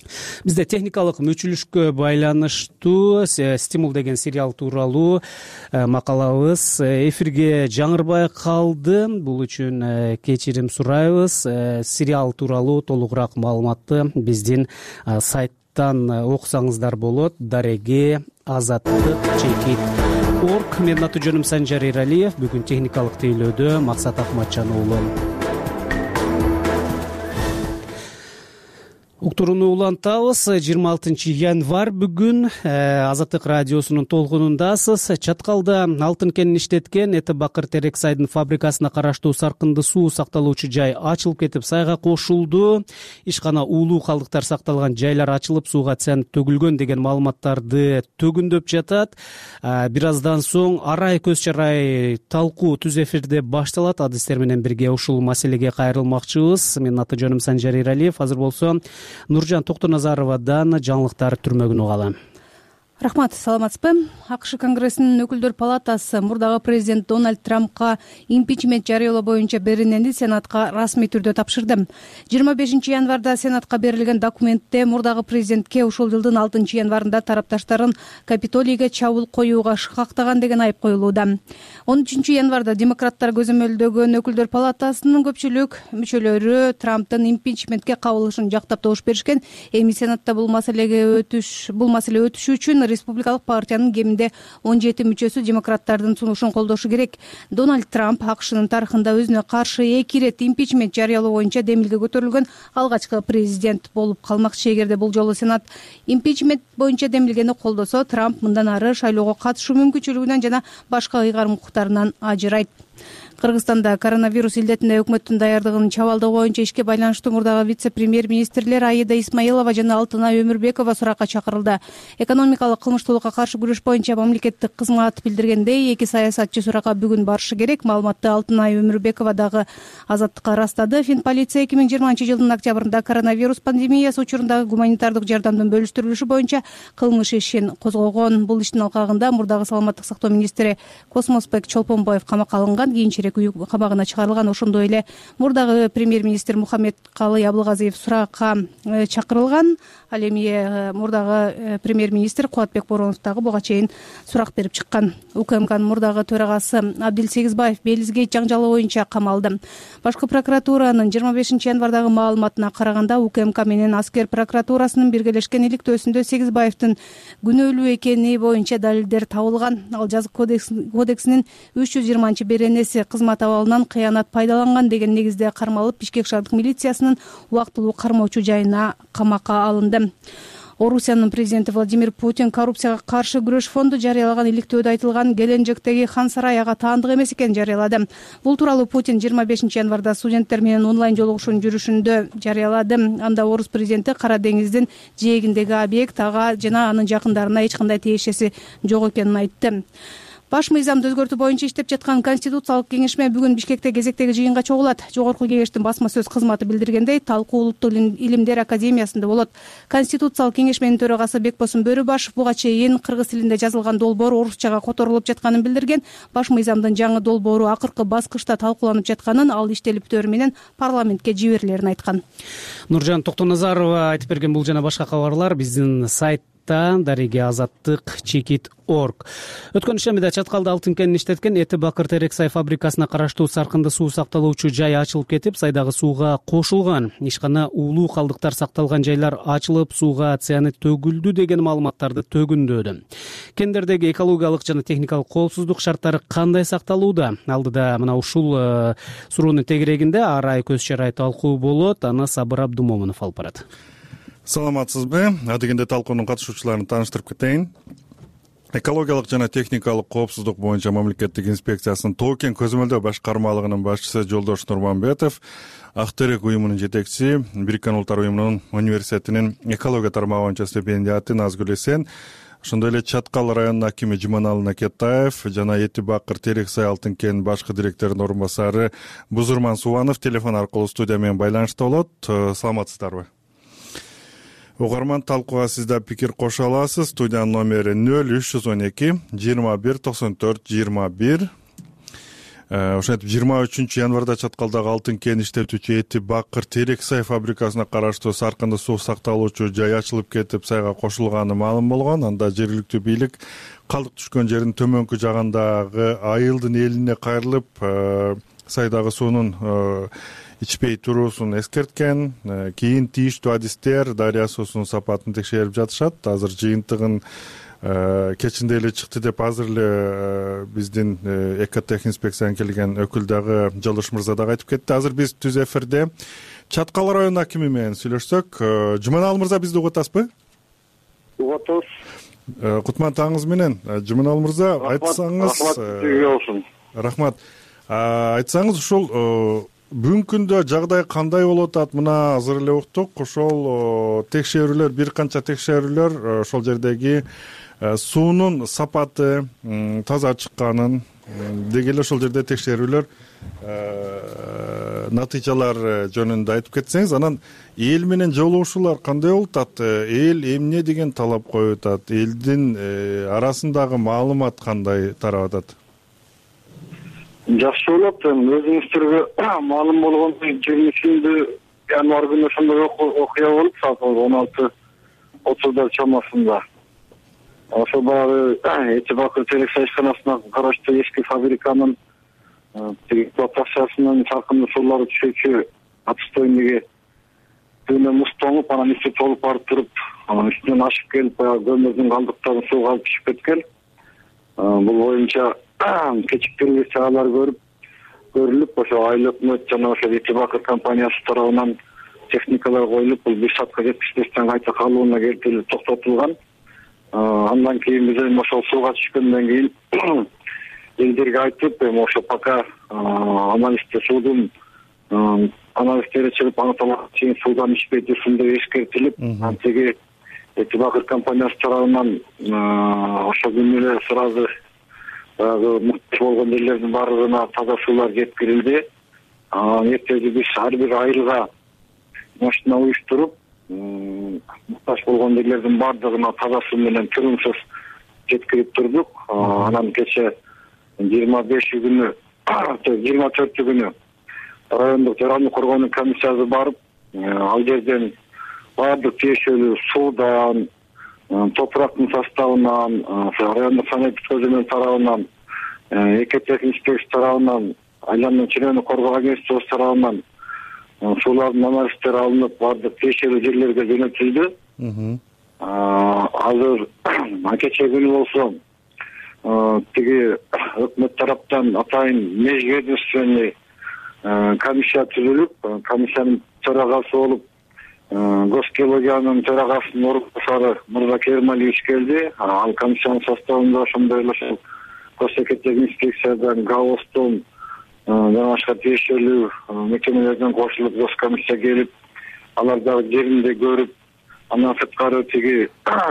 Бизде техникалык мүчүлүшкө байланыштуу «Стимул» деген сериал тууралуу макалабыз эфирге жаңырбай калды. Бул үчүн кечирим сурайбыз. Сериал тууралуу толугураак маалыматты биздин сайттан окусаңыздар болот. Дареге азаттык чекит орг. Менин аты жөнүм Санжар Эралиев. Бүгүн техникалык тейлөөдө Максат Акматжан уулу. Уктурууну улантабыз. жыйырма алтынчы январь бүгүн Азаттык радиосунун толкунундасыз. Чаткалда алтын кенин иштеткен Эти Бакыр Терексайдын фабрикасына караштуу саркынды суу сакталуучу жай ачылып кетип, сайга кошулду. Ишкана уулуу калдыктар сакталган жайлар ачылып, сууга цианид төгүлгөн деген маалыматтарды төгүндөп жатат. Бир аздан соң арай көз чарай талкуу түз эфирде башталат. Адистер менен бирге ушул маселеге кайрылмакчыбыз. Менин аты жөнүм Санжар Эралиев. Азыр болсо Нуржан Токтоназаровадан жаңылыктар түрмөгүн угалы. Рахмат, саламатсызбы? АКШ Конгрессинин өкүлдөр палатасы мурдагы президент Дональд Трампка импичмент жарыялоо боюнча беренени Сенатка расмий түрдө тапшырды. жыйырма бешинчи январда Сенатка берилген документте мурдагы президентке ушул жылдын алтынчы январында тарапташтарын Капитолийге чабуул коюуга шыкактаган деген айып коюлууда. он үчүнчү январда демократтар көзөмөлдөгөн өкүлдөр палатасынын көпчүлүк мүчөлөрү Трамптын импичментке кабылышын жактап добуш беришкен. Эми Сенатта бул маселеге өтүш бул маселе өтүшү үчүн Республикалык партиянын кеминде он жети мүчөсү демократтардын сунушун колдошу керек. Дональд Трамп АКШнын тарыхында өзүнө каршы эки ирет импичмент жарыялоо боюнча демилге көтөрүлгөн алгачкы президент болуп калмакчы. Эгерде бул жолу Сенат импичмент боюнча демилгени колдосо, Трамп мындан ары шайлоого катышуу мүмкүнчүлүгүнөн жана башка ыйгарым укуктарынан ажырайт. Кыргызстанда коронавирус илдетинде өкмөттүн даярдыгынын чабалдыгы боюнча ишке байланыштуу мурдагы вице-премьер-министрлер Аида Исмаилова жана Алтынай Өмүрбекова суракка чакырылды. Экономикалык кылмыштуулукка каршы күрөш боюнча мамлекеттик кызмат билдиргендей, эки саясатчы суракка бүгүн барышы керек. Маалыматты Алтынай Өмүрбекова дагы Азаттыкка ырастады. Финполиция эки миң жыйырманчы жылдын октябрында коронавирус пандемиясы учурундагы гуманитардык жардамдын бөлүштүрүлүшү боюнча кылмыш ишин козгогон. Бул иштин алкагында мурдагы саламаттык сактоо министри Космосбек Чолпонбоев камакка алынган, кийинчерээк үй кабагына чыгарылган. Ошондой эле мурдагы премьер-министр Мухаммедкалый Абылгазиев суракка чакырылган. Ал эми мурдагы премьер-министр Кубатбек Боронов дагы буга чейин сурак берип чыккан. УКМКнын мурдагы төрагасы Абдил Сегизбаев Белизгейт жаңжалы боюнча камалды. Башкы прокуратуранын жыйырма бешинчи январдагы маалыматына караганда, УКМК менен аскер прокуратурасынын биргелешкен иликтөөсүндө Сегизбаевдин күнөөлүү экени боюнча далилдер табылган. Ал жазык кодексинин үч жүз жыйырманчы беренеси кызмат абалынан кыянат пайдаланган деген негизде кармалып, Бишкек шаардык милициясынын убактылуу кармоочу жайына камакка алынды. Орусиянын президенти Владимир Путин коррупцияга каршы күрөш фонду жарыялаган иликтөөдө айтылган Геленджиктеги Хан сарай ага таандык эмес экенин жарыялады. Бул тууралуу Путин жыйырма бешинчи январда студенттер менен онлайн жолугушуунун жүрүшүндө жарыялады. Анда орус президенти Кара деңиздин жээгиндеги объект ага жана анын жакындарына эч кандай тиешеси жок экенин айтты. Баш мыйзамды өзгөртүү боюнча иштеп жаткан Конституциялык кеңешме бүгүн Бишкекте кезектеги жыйынга чогулат. Жогорку кеңештин басма сөз кызматы билдиргендей, талкуу Улуттук илимдер академиясында болот. Конституциялык кеңешменин төрагасы Бекбосун Бөрүбашев буга чейин кыргыз тилинде жазылган долбоор орусчага которулуп жатканын билдирген. Баш мыйзамдын жаңы долбоору акыркы баскычта талкууланып жатканын, ал иштелип бүтөөрү менен парламентке жиберилерин айткан. Нуржан Токтоназарова айтып берген бул жана башка кабарлар биздин сайт Дареге азаттык чекит орг. Өткөн ишемеде Чаткалда алтын кенин иштеткен Эти Бакыр Терексай фабрикасына караштуу саркынды суу сакталуучу жай ачылып кетип, сайдагы сууга кошулган. Ишкана уулуу калдыктар сакталган жайлар ачылып, сууга цианид төгүлдү деген маалыматтарды төгүндөдү. Кендердеги экологиялык жана техникалык коопсуздук шарттары кандай сакталууда? Алдыда мына ушул суроонун тегерегинде арай көз чарай талкуу болот. Аны Сабыр Абдумомунов алып барат. Саламатсызбы? Адегенде талкуунун катышуучуларын тааныштырып кетейин. Экологиялык жана техникалык коопсуздук боюнча мамлекеттик инспекциясынын Тоо кен көзөмөлдөө башкармалыгынын башчысы Жолдош Нурманбетов, Актерек уюмунун жетекчиси, Бириккен Улуттар уюмунун университетинин экология тармагы боюнча стипендиаты Назгүл Эсен, ошондой эле Чаткал районунун акими Жуманалы Накетаев жана Эти Бакыр Терексай алтын кен башкы директорунун орун басары Бузурман Субанов телефон аркылуу студия менен байланышта болот. Саламатсыздарбы? Угарман, талкууга сиз да пикир кошо аласыз. Студиянын номери нөл үч жүз он эки жыйырма бир токсон төрт жыйырма бир. ошентип жыйырма үчүнчү январда чаткалдагы алтын кен иштетүүчү эти бакыр терек сай фабрикасына караштуу саркынды суу сакталуучу жай ачылып кетип сайга кошулганы маалым болгон. Анда жергиликтүү бийлик калдык түшкөн жердин төмөнкү жагындагы айылдын элине кайрылып сайдагы суунун ичпей туруусун эскерткен. Кийин тийиштүү адистер дарыя суусунун сапатын текшерип жатышат. Азыр жыйынтыгын кечинде эле чыкты деп азыр эле биздин экотех инспекциядан келген өкүл дагы Жолдош мырза дагы айтып кетти. Азыр биз түз эфирде Чаткал районунун акими менен сүйлөшсөк. Жуманалы мырза, бизди угуп атасызбы? Угуп атабыз. Кутман таңыңыз менен. Жуманалы мырза, айтсаңыз. Рахмат. Рахмат. Айтсаңыз, ушул бүгүнкү күндө жагдай кандай болуп атат? Мына азыр эле уктук, ошол текшерүүлөр, бир канча текшерүүлөр ошол жердеги суунун сапаты таза чыкканын, деги эле ошол жерде текшерүүлөр натыйжалар жөнүндө айтып кетсеңиз, анан эл менен жолугушуулар кандай болуп атат? Эл эмне деген талап коюп атат? Элдин арасындагы маалымат кандай тарап атат? Жакшы болот. Өзүңүздөргө маалым болгондой жыйырма үчүнчү январ күнү ошондой окуя болуп, саат он алты отуздар чамасында. Ошо баягы эти бакыр терек сай ишканасына караштуу эски фабриканын эксплуатациясынын саркынды суулары түшүүчү отстойниги түбүнө муз тоңуп, анан үстү толуп барып туруп, анан үстүнөн ашып келип, баягы көмүрдүн калдыктарын сууга алып түшүп кеткен. Бул боюнча кечиктирүү чаралар көрүп көрүлүп, ошо айыл өкмөт жана ошо эки бакыр компаниясы тарабынан техникалар коюлуп, бул бир саатка жеткичтен кайта калууна келтирилип токтотулган. Андан кийин биз эми ошол сууга түшкөндөн кийин элдерге айтып, эми ошо пока анализде суудун анализдери чыгып, анатолог чейин суудан ичпей турсун деп эскертилип, антиги эки бакыр компаниясы тарабынан ошол күнү эле сразу муктаж болгон жерлердин баардыгына таза суулар жеткирилди. Эртеги биз ар бир айылга машина уюштуруп, муктаж болгон жерлердин баардыгына таза суу менен турумсуз жеткирип турдук. Анан кече жыйырма беши күнү, жыйырма төртү күнү райондук жарандык коргоонун комиссиясы барып, ал жерден баардык тиешелүү суудан, топурактын составынан, райондук санитардык көзөмөл тарабынан, экотех инспекция тарабынан, айланма чирөөнү коргоо агентствосу тарабынан суулардын анализдери алынып, баардык тиешелүү жерлерге жөнөтүлдү. Азыр кече күнү болсо тиги өкмөт тараптан атайын межведомственный комиссия түзүлүп, комиссиянын төрагасы болуп Госгеологиянын төрагасынын орун басары Мырза Керималиевич келди. Ал комиссиянын составында ошондой эле ошол госэкотех инспекциядан, ГАОстон жана башка тиешелүү мекемелерден кошулуп госкомиссия келип, алар дагы жеринде көрүп, андан сырткары тиги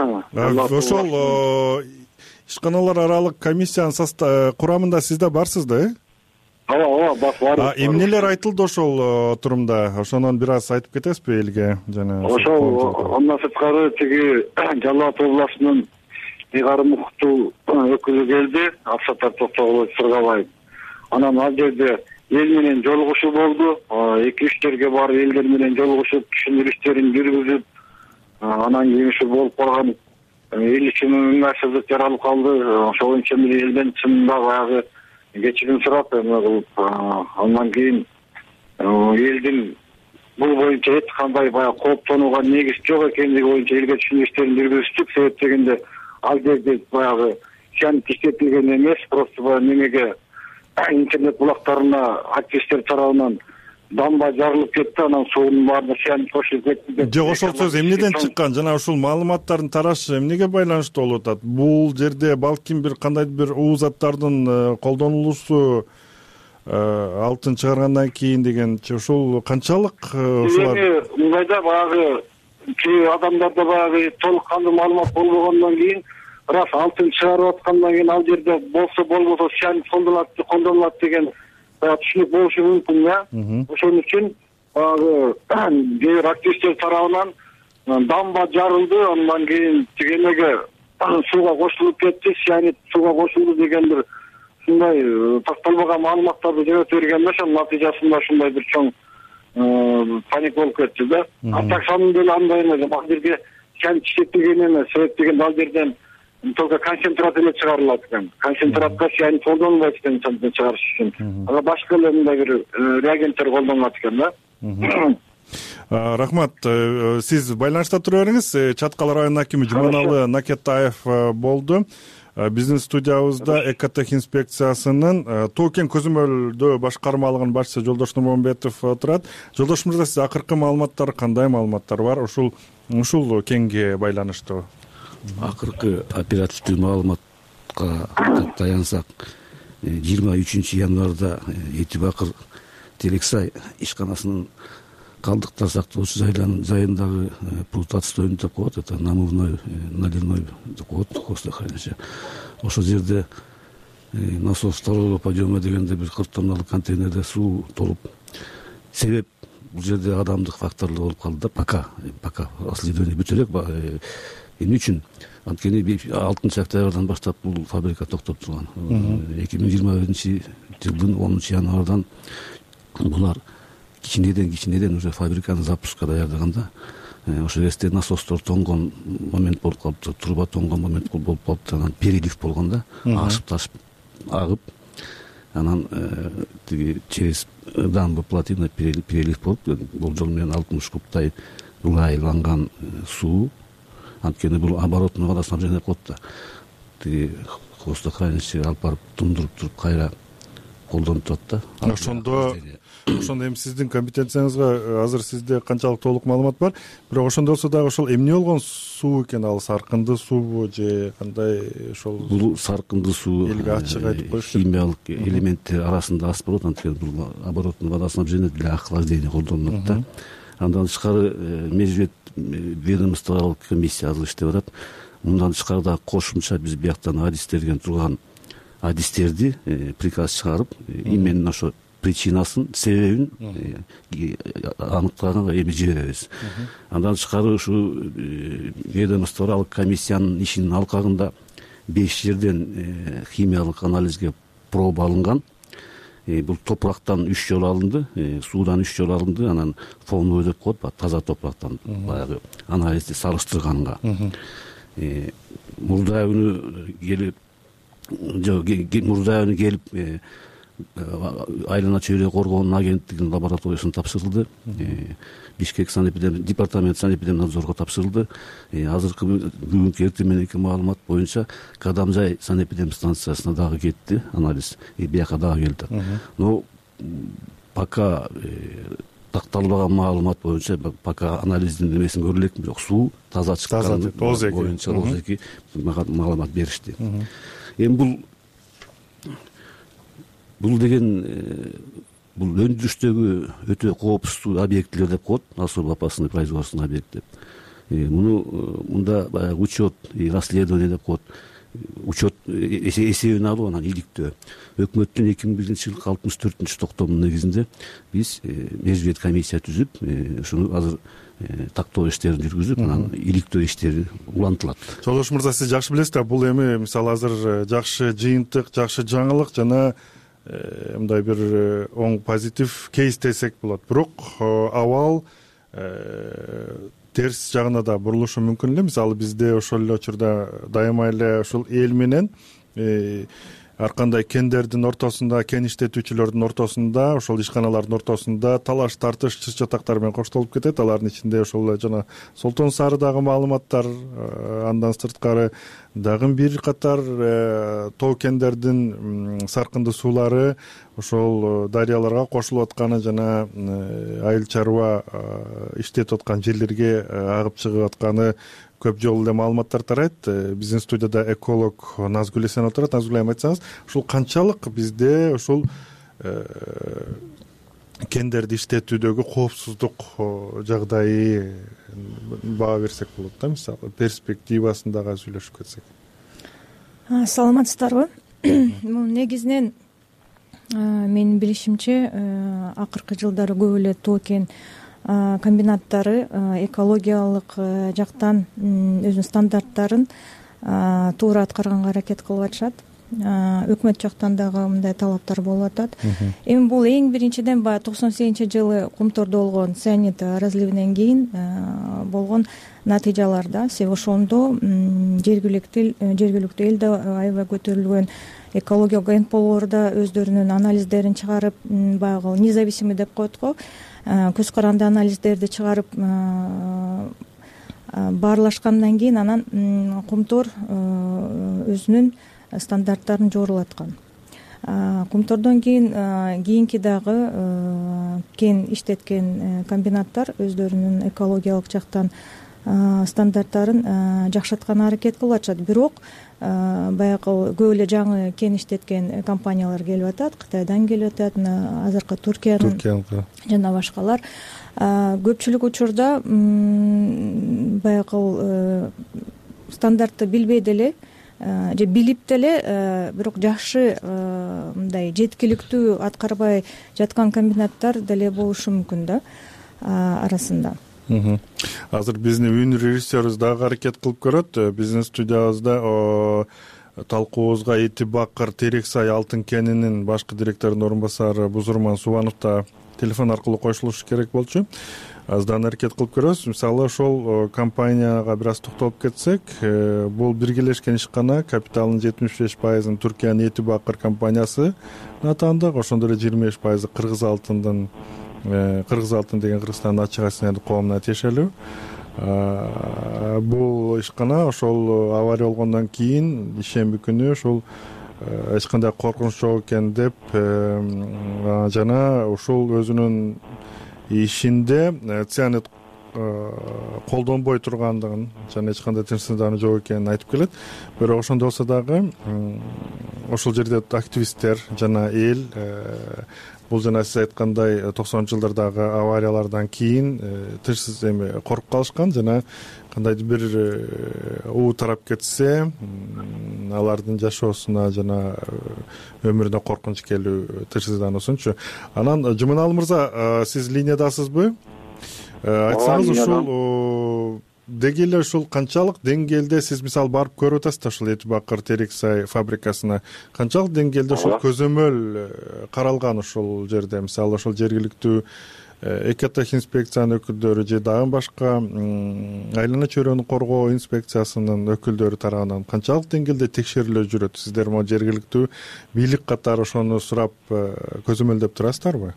ошол ишканалар аралык комиссиянын курамында сиз да барсыз да, э? Ооба, ооба, бар. Эмнелер айтылды ошол турумда? Ошонун бир аз айтып кетесизби элге? Жана ошол андан сырткары тиги Жалал Абад областынын ыйгарым укуктуу өкүлү келди, Абсаттар Токтогулович Сыргабаев. Анан ал жерде эл менен жолугушуу болду. эки үч жерге барып элдер менен жолугушуп, түшүндүрүштөрүн жүргүзүп, анан кийин ушу болуп калган эл үчүн ыңгайсыздык жаралып калды. Ошол боюнча элден чынында баягы кечирим сурап, эме кылып, андан кийин элдин бул боюнча эч кандай баягы кооптонууга негиз жок экендиги боюнча элге түшүндүрүштөрүн жүргүздүк. Себеп дегенде ал жерде баягы сианид иштетилген эмес, просто баягы немеге интернет булактарына активисттер тарабынан дамба жарылып кетти, анан суунун баарына сианид кошулуп кетти. Жок, ошол сөз эмнеден чыккан? Жана ушул маалыматтардын тарашы эмнеге байланыштуу болуп атат? Бул жерде балким бир кандайдыр бир уу заттардын колдонулуусу алтын чыгаргандан кийин дегенчи, ушул канчалык ушулар? Мындайда баягы кээ адамдарда баягы толук кандуу маалымат болбогондон кийин, рас алтын чыгарып аткандан кийин ал жерде болсо болбосо сианид колдонулат, колдонулат деген түшүнүк болушу мүмкүн, да. Ошон үчүн баягы кээ бир активисттер тарабынан дамба жарылды, андан кийин тиги эмеге сууга кошулуп кетти, сианид сууга кошулду деген бир ушундай такталбаган маалыматтарды жөнөтө бергенде ошонун натыйжасында ушундай бир чоң паника болуп кетти да. Атак саны деле андай эмес, ал жерге чан иштетилген эмес, себептеген ал жерден только концентрат эле чыгарылат экен. Концентратка чан колдонбойт экен чыгарыш үчүн. Ага башка эле мындай бир реагенттер колдонулат экен да. Рахмат. Сиз байланышта тура бериңиз. Чаткал районунун акими Жуманалы Накетаев болду. Биздин студиябызда экотех инспекциясынын Тоокен көзөмөлдөө башкармалыгынын башчысы Жолдош Нурмамбетов турат. Жолдош мырза, сиз акыркы маалыматтар кандай маалыматтар бар? Ушул ушул кеңге байланыштуу. Акыркы оперативдүү маалыматка таянсак, жыйырма үчүнчү январда Эти Бакыр Терексай ишканасынын калдыктар сактоочу жайындагы пруд отстойну деп коет, это намывной, наливной деп коет хозтохранилище. Ошол жерде насос второго подъема дегенде бир кырк тонналык контейнерде суу толуп, себеп бул жерде адамдык факторлор болуп калды да, пока пока расследование бүтө элек. Эмне үчүн? Анткени алтынчы октябрдан баштап бул фабрика токтоп турган. эки миң жыйырма биринчи жылдын онунчу январдан булар кичинеден кичинеден уже фабриканы запускка даярдаганда ошол кезде насостор тонгон момент болуп калыптыр, труба тонгон момент болуп калыптыр. Анан перелив болгон да, ашып ташып агып, анан тиги через дамбы плотина перелив болуп, болжол менен алтымыш кубтай ылайланган суу, анткени бул оборотный водоснабжение деп коет да, тиги хозтохранилищеге алып барып тундуруп туруп кайра колдонуп турат да. Ошондо ошондо эми сиздин компетенцияңызга азыр сизде канчалык толук маалымат бар? Бирок ошондо болсо дагы ошол эмне болгон суу экен? Ал саркынды суубу же кандай? Ошол бул саркынды суу, элге ачык айтып коюшу. Химиялык элементтер арасында аз болот, анткени бул оборотный водоснабжение для охлаждения колдонулат да. Андан тышкары межвет ведомстволук комиссия азыр иштеп атат. Мындан тышкары да кошумча биз бияктан адистер деген турган адистерди приказ чыгарып, именно ошо причинасын, себебин аныктаганга эми жиберебиз. Андан тышкары ушу ведомстволук комиссиянын ишинин алкагында беш жерден химиялык анализге проба алынган. Бул топурактан үч жолу алынды, суудан үч жолу алынды, анан фоновый деп коет, таза топурактан баягы анализди салыштырганга. Мурда күнү келип, мурда күнү келип айлана чөйрө коргоонун агенттигинин лабораториясына тапшырылды. Бишкек санэпидем департамент санэпидемнадзорго тапшырылды. Азыркы бүгүнкү эртең мененки маалымат боюнча Кадамжай санэпидем станциясына дагы кетти анализ, бияка дагы келди. Но пока такталбаган маалымат боюнча пока анализдин немесин көрө элекмин, бирок суу таза чыккан боюнча озеки маалымат беришти. Эми бул бул деген бул өндүрүштөгү өтө коопсуз объектилер деп коет, особо опасный производственный объект деп. Муну мында баягы учет и расследование деп коет. Учет эсебин алуу, анан иликтөө. Өкмөттүн эки миң биринчи жылкы алтымыш төртүнчү токтомунун негизинде биз межвет комиссия түзүп, ушуну азыр тактоо иштерин жүргүзүп, анан иликтөө иштери улантылат. Жолдош мырза, сиз жакшы билесиз да, бул эми мисалы азыр жакшы жыйынтык, жакшы жаңылык жана мындай бир оң позитив кейс десек болот. Бирок абал терс жагына да бурулушу мүмкүн эле. Мисалы бизде ошол эле учурда дайыма эле ушул эл менен ар кандай кендердин ортосунда, кен иштетүүчүлөрдүн ортосунда, ошол ишканалардын ортосунда талаш тартыш чыж чатактар менен коштолуп кетет. Алардын ичинде ошол жана Солтон Сарыдагы маалыматтар, андан сырткары дагы бир катар тоо кендердин саркынды суулары ошол дарыяларга кошулуп атканы жана айыл чарба иштетип аткан жерлерге агып чыгып атканы көп жолу эле маалыматтар тарайт. Биздин студияда эколог Назгүл Эсенова турат. Назгүл айым, айтсаңыз, ушул канчалык бизде ушул кендерди иштетүүдөгү коопсуздук жагдайы баа берсек болот да, мисалы перспективасын дагы сүйлөшүп кетсек. Саламатсыздарбы? Бул негизинен менин билишимче акыркы жылдары көп эле тоо кен комбинаттары экологиялык жактан өзүнүн стандарттарын туура аткарганга аракет кылып атышат. өкмөт жактан дагы мындай талаптар болуп атат. Эми бул эң биринчиден баягы токсон сегизинчи жылы Кумтордо болгон цианид разливинен кийин болгон натыйжалар да. Себеби ошондо жергиликтүү жергиликтүү элде аябай көтөрүлгөн экологиялык нполор да өздөрүнүн анализдерин чыгарып, баягы независимый деп коет го, көз каранды анализдерди чыгарып баарлашкандан кийин анан Кумтор өзүнүн стандарттарын жогорулаткан. Кумтордон кийин кийинки дагы кен иштеткен комбинаттар өздөрүнүн экологиялык жактан стандарттарын жакшыртканга аракет кылып атышат. Бирок баягы көп эле жаңы кен иштеткен компаниялар келип атат, Кытайдан келип атат, азыркы Туркиянын жана башкалар. Көпчүлүк учурда баягы стандартты билбей деле же билип деле, бирок жакшы мындай жеткиликтүү аткарбай жаткан комбинаттар деле болушу мүмкүн да арасында. Азыр биздин үн режиссерибиз дагы аракет кылып көрөт. Биздин студиябызда талкуубузга Эти Бакыр Терексай алтын кенинин башкы директорунун орун басары Бузурман Субанов да телефон аркылуу кошулушу керек болчу. Аздан аракет кылып көрөбүз. Мисалы ошол компанияга бир аз токтолуп кетсек, бул биргелешкен ишкана, капиталынын жетимиш беш пайызын Түркиянын Эти Бакыр компаниясы атандык, ошондой эле жыйырма беш пайызы Кыргыз алтындын Кыргыз алтын деген Кыргызстандын ачык акционерлик коомуна тиешелүү. Бул ишкана ошол авария болгондон кийин ишемби күнү ошол эч кандай коркунуч жок экен деп жана ушул өзүнүн ишинде цианид колдонбой тургандыгын жана эч кандай тынчсыздануу жок экенин айтып келет. Бирок ошондой болсо дагы ошол жерде активисттер жана эл бул жана сиз айткандай токсонунчу жылдардагы авариялардан кийин тынчсыз эми коркуп калышкан жана кандайдыр бир уу тарап кетсе алардын жашоосуна жана өмүрүнө коркунуч келүү, тынчсыздануусунчу. Анан Жуманалы мырза, сиз линиядасызбы? Айтсаңыз, ушул деги эле ушул канчалык деңгээлде сиз мисалы барып көрүп атасыз да ушул Эти Бакыр Терексай фабрикасына? Канчалык деңгээлде ушул көзөмөл каралган ушул жерде? Мисалы ошол жергиликтүү экотех инспекциянын өкүлдөрү же дагы башка айлана чөйрөнү коргоо инспекциясынын өкүлдөрү тарабынан канчалык деңгээлде текшерүүлөр жүрөт? Сиздер могу жергиликтүү бийлик катары ошону сурап көзөмөлдөп турасыздарбы?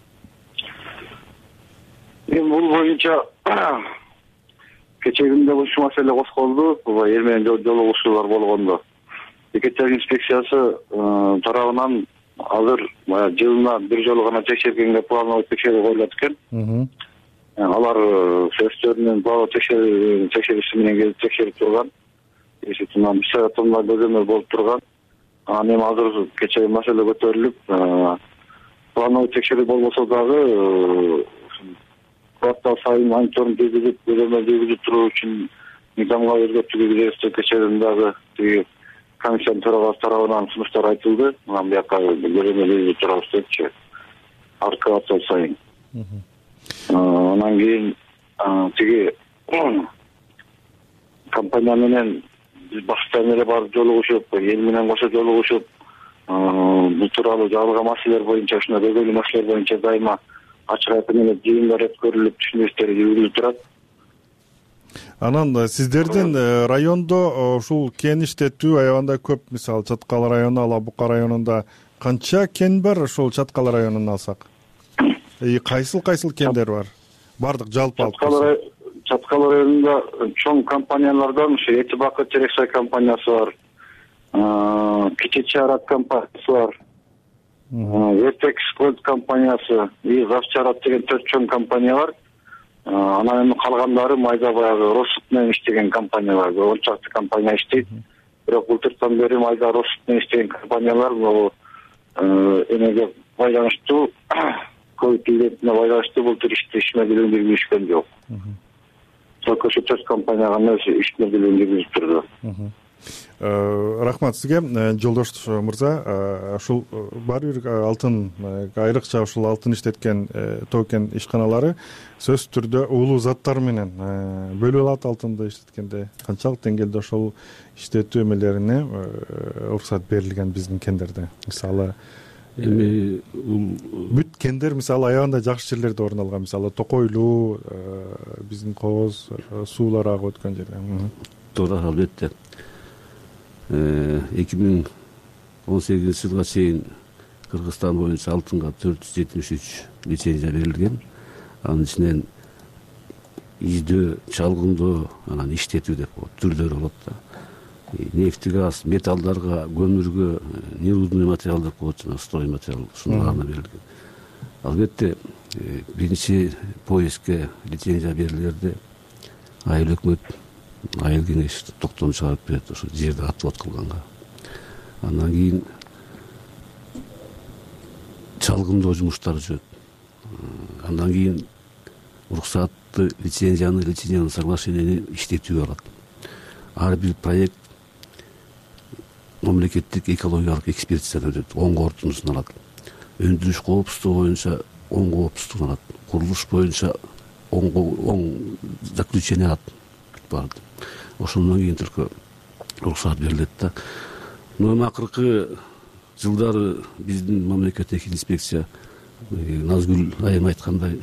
Эми бул боюнча кечегинде ушул маселе козголду. Эл менен жолугушуулар болгондо экотех инспекциясы тарабынан азыр жылына бир жолу гана текшергенге плановый текшерүү коюлат экен. Алар өздөрүнүн плановый текшерүүсү менен келип текшерип турган. Эситинен бир сааттан көзөмөл болуп турган. Анан эми азыр кечээ маселе көтөрүлүп, плановый текшерүү болбосо дагы квартал сайын мониторинг жүргүзүп, көзөмөл жүргүзүп туруу үчүн мыйзамга өзгөртүү киргизебиз деп кечээден дагы тиги комиссиянын төрагасы тарабынан сунуштар айтылды. Анан бияка көзөмөл жүргүзүп турабыз депчи. Ар квартал сайын. Анан кийин тиги компания менен биз башкы эле барып жолугушуп, эл менен кошо жолугушуп, бул тууралуу жабылган маселелер боюнча, ушундай көйгөйлүү маселелер боюнча дайыма ачык айтып менен жыйындар өткөрүлүп, түшүнүктөр жүргүзүлүп турат. Анан сиздердин райондо ушул кен иштетүү аябагандай көп, мисалы Чаткал району, Ала Бука районунда канча кен бар? Ушул Чаткал районун алсак, кайсыл кайсыл кендер бар? Бардык жалпы алып Чаткал районунда чоң компаниялардан ушу Эти Бакыр Терексай компаниясы бар, Кичи Чарат компаниясы бар, Вертекс Голд компаниясы, и Завчарат деген төрт чоң компания бар. Анан эми калгандары майда баягы Россуд менен иштеген компаниялар, он чакты компания иштейт. Бирок былтыртан бери майда Россуд менен иштеген компаниялар бул эмеге байланыштуу, ковид илдетине байланыштуу былтыр ишти ишмердүүлүгүн жүргүзүшкөн жок. Только ошо төрт компания гана ишмердүүлүгүн жүргүзүп турду. Рахмат сизге, жолдош мырза. Ушул баары бир алтын, айрыкча ушул алтын иштеткен токен ишканалары сөзсүз түрдө уулуу заттар менен бөлүп алат. Алтынды иштеткенде канчалык деңгээлде ошол иштетүү эмелерине уруксат берилген биздин кендерде? Мисалы эми бүт кендер мисалы аябагында жакшы жерлерде орун алган, мисалы Токойлуу, биздин Кооз суулар агып өткөн жерде. Туура, албетте. эки миң он сегизинчи жылга чейин Кыргызстан боюнча алтынга төрт жүз жетимиш үч лицензия берилген. Анын ичинен издөө, чалгындоо, анан иштетүү деп түрдөрү болот да. Нефти, газ, металлдарга, көмүргө, нерудный материал деп коет, жана строй материал ушуларга берилген. Албетте биринчи поездге лицензия берилгенде айыл өкмөт, айыл кеңеш токтом чыгарып берет ошо жерди отвод кылганга. Андан кийин чалгындоо жумуштары жүрөт. Андан кийин уруксатты, лицензияны, лицензиянын соглашениени иштетүү алат. Ар бир проект мамлекеттик экологиялык экспертизадан өтөт, оң корутундусун алат. Өндүрүш коопсуздугу боюнча оң коопсуздугун алат. Курулуш боюнча оң оң заключение алат. Барды. Ошондон кийин только уруксат берилет да. Но акыркы жылдары биздин мамлекеттик инспекция Назгүл айым айткандай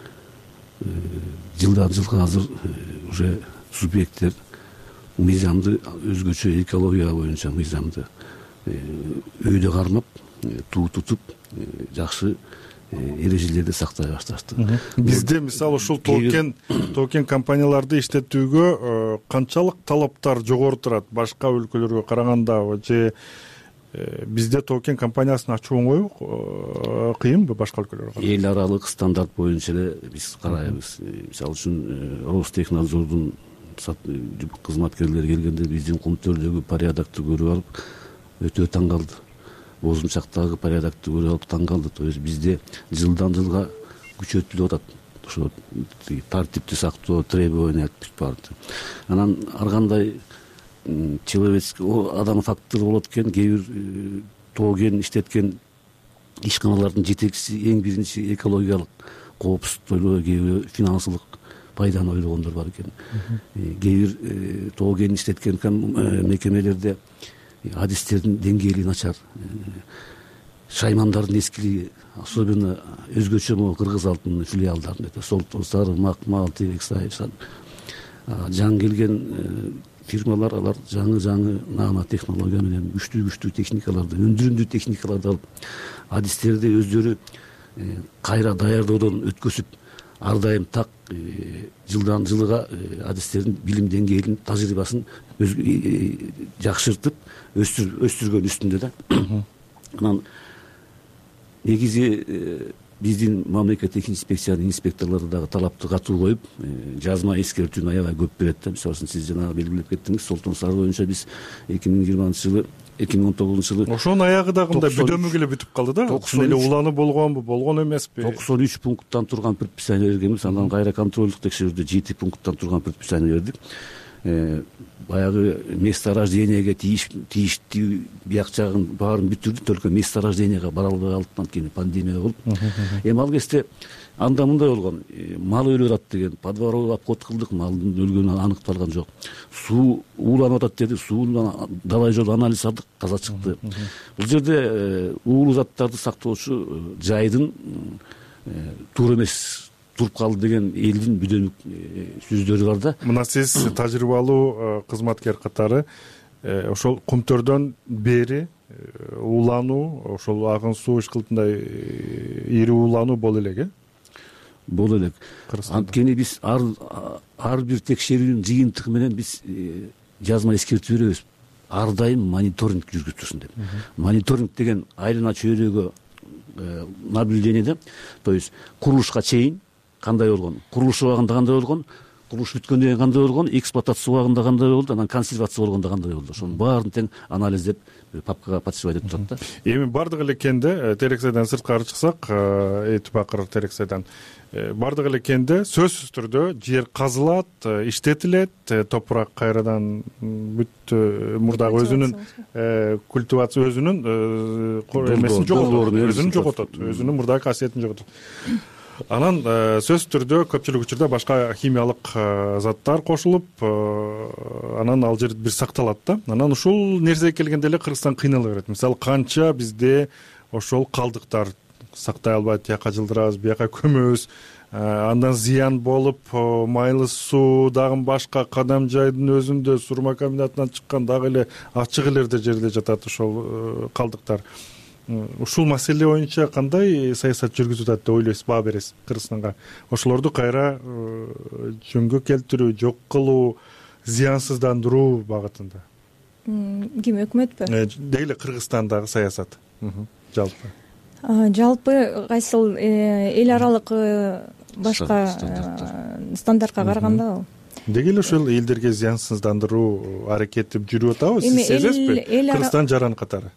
жылдан жылга азыр уже субъекттер мыйзамды өзгөчө экология боюнча мыйзамды өйдө кармап, туу тутуп, жакшы эрежелерди сактай башташты. Бизде мисалы ушул токен токен компанияларды иштетүүгө канчалык талаптар жогору турат башка өлкөлөргө караганда, же бизде токен компаниясын ачуу оңой, кыйынбы башка өлкөлөргө? Эл аралык стандарт боюнча эле биз карайбыз. Мисалы үчүн Ростехнадзордун кызматкерлери келгенде биздин кумтөрдөгү порядокты көрүп алып өтө таң калды. Бозумчактагы порядокты көрүп алып таң калды. То есть бизде жылдан жылга күчөтүлүп атат. Ошо тартипти сактоо, требования бүт барды. Анан ар кандай человеческий адам фактору болот экен. Кээ бир тоген иштеткен ишканалардын жетекчиси эң биринчи экологиялык коопсуздукту ойлобой, кээ бир финансылык пайданы ойлогондор бар экен. Кээ бир тоген иштеткен мекемелерде адистердин деңгээли начар, шаймандардын эскилиги, особенно өзгөчө могу кыргыз алтынынын филиалдарында Солтон, Сары, Макмал, Терексай, жаңы келген фирмалар, алар жаңы-жаңы нано технология менен күчтүү-күчтүү техникаларды, өндүрүмдүү техникаларды алып, адистерди өздөрү кайра даярдоодон өткөзүп, ар дайым так жылдан жылга адистердин билим деңгээлин, тажрыйбасын жакшыртып өстүргөн үстүндө да. Анан негизи биздин мамлекеттик инспекциянын инспекторлору дагы талапты катуу коюп, жазма эскертүүнү аябай көп берет да. Мисалы үчүн сиз жана белгилеп кеттиңиз, Солтон Сары боюнча биз эки миң жыйырманчы жылы эки миң он тогузунчу жылы ошонун аягы дагы мындай бүдөмүк эле бүтүп калды да. Чын эле улануу болгонбу, болгон эмеспи? токсон үч пункттан турган предписание бергенбиз. Андан кайра контролдук текшерүүдө жети пункттан турган предписание бердик. Баягы место рождениеге тийиштүү бияк жагын баарын бүтүрдүк, только место рождениега бара албай калып, анткени пандемия болуп. Эми ал кезде анда мындай болгон, мал өлүп атат деген, подворовый обход кылдык, малдын өлгөнү аныкталган жок. Суу ууланып атат деди, сууну далай жолу анализ алдык, таза чыкты. Бул жерде уулуу заттарды сактоочу жайдын туура эмес туруп калды деген элдин бүдөмүк сөздөрү бар да. Мына сиз тажрыйбалуу кызматкер катары ошол кумтөрдөн бери уулануу, ошол агын суу ишкылтындай ири уулануу боло элек, э? Боло элек. Анткени биз ар ар бир текшерүүнүн жыйынтыгы менен биз жазма эскертүү беребиз. Ар дайым мониторинг жүргүзүлсүн деп. Мониторинг деген айрына чөйрөгө наблюдение да. То есть курулушка чейин кандай болгон, курулуш убагында кандай болгон, курулуш бүткөндөн кийин кандай болгон, эксплуатация убагында кандай болду, анан консервация болгондо кандай болду, ошонун баарын тең анализдеп папкага подшивать этип турат да. Эми бардык эле кенде терексайдан сырткары чыксак, эти бакыр терексайдан бардык эле кенде сөзсүз түрдө жер казылат, иштетилет, топурак кайрадан бүт мурдагы өзүнүн культивация өзүнүн эмесин жоготот, өзүнүн жоготот, өзүнүн мурдагы касиетин жоготот. Анан сөзсүз түрдө көпчүлүк учурда башка химиялык заттар кошулуп, анан ал жер бир сакталат да. Анан ушул нерсеге келгенде эле Кыргызстан кыйнала берет. Мисалы канча бизде ошол калдыктар сактай албайт, тияка жылдырабыз, бияка көмөбүз, андан зыян болуп, майлы суу, дагы башка кадам жайдын өзүндө сурма комбинатынан чыккан дагы эле ачык элерде жерде жатат ошол калдыктар. Ушул маселе боюнча кандай саясат жүргүзүп атат деп ойлойсуз, баа бересиз Кыргызстанга? Ошолорду кайра жөнгө келтирүү, жок кылуу, зыянсыздандыруу багытында. Ким, өкмөтпү? Дейли Кыргызстандагы саясат. Жалпы. Жалпы кайсыл эл аралык башка стандартка караганда деги эле ошол элдерге зыянсыздандыруу аракети жүрүп атабы, сиз сезесизби? Кыргызстан жаран катары.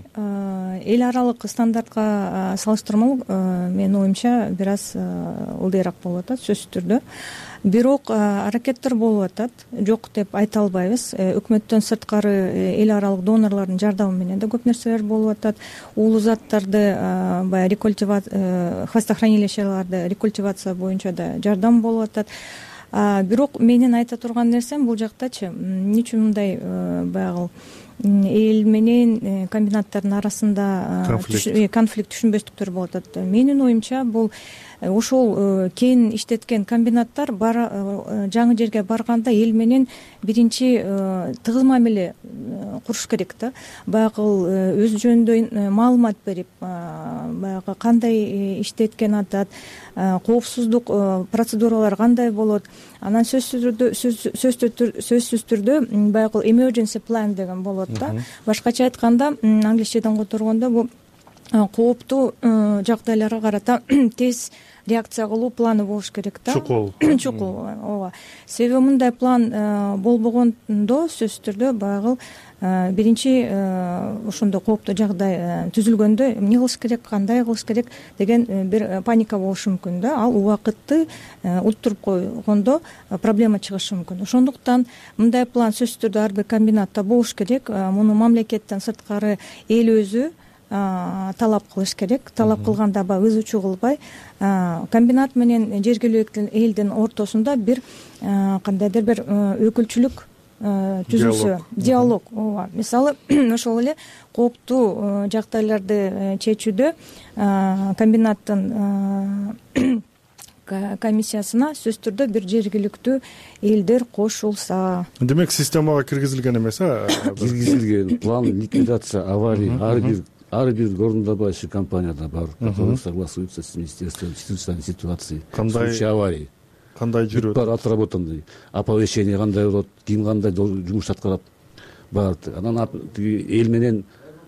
Эл аралык стандартка салыштырмалуу менин оюмча бир аз ылдыйраак болуп атат, сөзсүз түрдө. Бирок аракеттер болуп атат, жок деп айта албайбыз. Өкмөттөн сырткары эл аралык донорлордун жардамы менен да көп нерселер болуп атат. Уулуу заттарды баягы рекультивация, хвостохранилищеларды рекультивация боюнча да жардам болуп атат. Бирок менин айта турган нерсем бул жактачы эмне үчүн мындай баягы эл менен комбинаттардын арасында конфликт, түшүнбөстүктөр болуп атат. Менин оюмча бул ошол кен иштеткен комбинаттар жаңы жерге барганда эл менен биринчи тыгыз мамиле куруш керек да. Баягы өз жөнүндө маалымат берип, баягы кандай иштеткен атат, коопсуздук процедуралар кандай болот. Анан сөзсүз түрдө баягы emergency plan деген болот да. Башкача айтканда, англисчеден которгондо бул кооптуу жагдайларга карата тез реакция кылуу планы болуш керек да. Чукул. Чукул, ооба. Себеби мындай план болбогондо сөзсүз түрдө баягы биринчи ошондой кооптуу жагдай түзүлгөндө эмне кылыш керек, кандай кылыш керек деген бир паника болушу мүмкүн да. Ал убакытты уттуруп койгондо проблема чыгышы мүмкүн. Ошондуктан мындай план сөзсүз түрдө ар бир комбинатта болуш керек. Муну мамлекеттен сырткары эл өзү талап кылыш керек. Талап кылганда баягы ыз учу кылбай, комбинат менен жергиликтүү элдин ортосунда бир кандайдыр бир өкүлчүлүк түзүлсө, диалог. Ооба. Мисалы, ошол эле кооптуу жагдайларды чечүүдө комбинаттын комиссиясына сөзсүз түрдө бир жергиликтүү элдер кошулса. Демек, системага киргизилген эмес, а? Киргизилген план ликвидация аварий ар бир ар бир орунбашы компанияда бар, которые согласуются с министерством чрезвычайной ситуации в случае аварии. Кандай жүрөт? Бар отработанный, оповещение кандай болот, ким кандай жумуш аткарат бар. Анан эл менен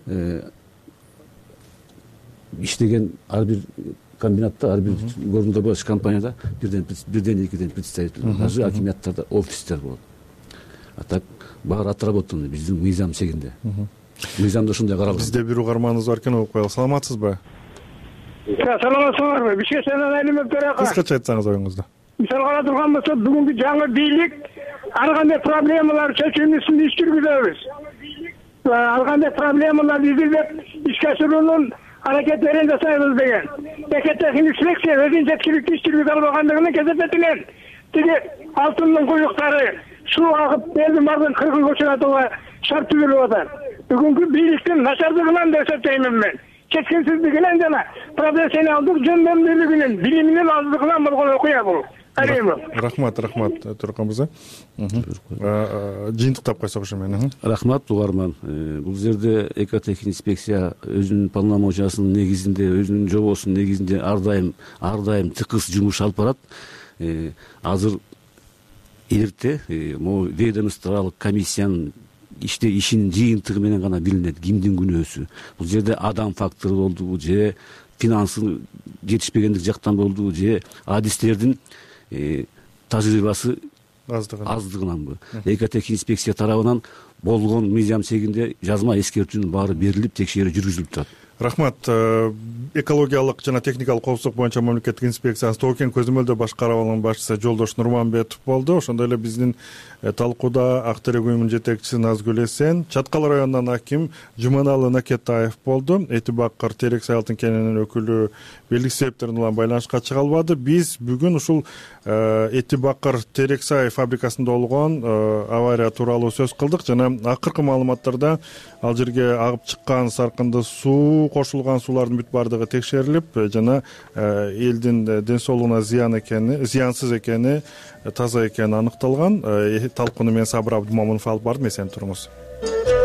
иштеген ар бир комбинатта, ар бир орунбашы компанияда бирден бирден экиден представитель, даже акиматтарда офистер болот. А так баары отработанный биздин мыйзам чегинде. Мыйзамда ушундай каралган. Бизде бир угарманыбыз бар экен, окуп коелу. Саламатсызбы? Саламатсызбы? Бишке сенен айланып берек. Кыскача айтсаңыз оюңузду. Мисал кара турган болсо, бүгүнкү жаңы бийлик ар кандай проблемалар чечүүнүн иш жүргүзөбүз. Ар кандай проблемаларды изилдеп, ишке ашыруунун аракеттерин жасайбыз деген. Бекетте инспекция өзүнүн жеткиликтүү иш жүргүзө албагандыгын кезепетинен тиги алтындын куюктары суу агып элдин баардыгын кыргыз көчүрөтүүгө шарт түзүлүп атат. Бүгүнкү бийликтин начардыгынан деп эсептеймин мен. Четкинсиздигинен жана профессионалдык жөндөмдүүлүгүнүн, билиминин аздыгынан болгон окуя бул. Рахмат, рахмат Туркан мырза. Жыйынтыктап койсок ошо менен. Рахмат угарман. Бул жерде экотех инспекция өзүнүн полномочиясынын негизинде, өзүнүн жобосунун негизинде ар дайым ар дайым тыкыз жумуш алып барат. Азыр эрте могу ведомстволук комиссиянын иште ишинин жыйынтыгы менен гана билинет кимдин күнөөсү. Бул жерде адам фактору болдубу же финансы жетишпегендик жактан болдубу же адистердин тажрыйбасы аздыгынан аздыгынанбы экотех инспекция тарабынан болгон мыйзам чегинде жазма эскертүүнүн баары берилип текшерүү жүргүзүлүп турат. Рахмат. Экологиялык жана техникалык коопсуздук боюнча мамлекеттик инспекциянын Тоо кен көзөмөлдөө баш карабалынын башчысы Жолдош Нурманбетов болду. Ошондой эле биздин талкууда Ак терек уюмунун жетекчиси Назгүл Эсен, Чаткал районунан аким Жуманалы Накетаев болду. Эти бакыр Терексай алтын кенинин өкүлү белгисиз себептерден улам байланышка чыга албады. Биз бүгүн ушул Эти бакыр Терексай фабрикасында болгон авария тууралуу сөз кылдык жана акыркы маалыматтарда ал жерге агып чыккан саркынды суу, кошулган суулардын бүт баардыгы текшерилип жана элдин ден соолугуна зыян экени, зыянсыз экени, таза экени аныкталган. Талкууну мен Сабыр Абдымомунов алып бардым. Эсен туруңуз.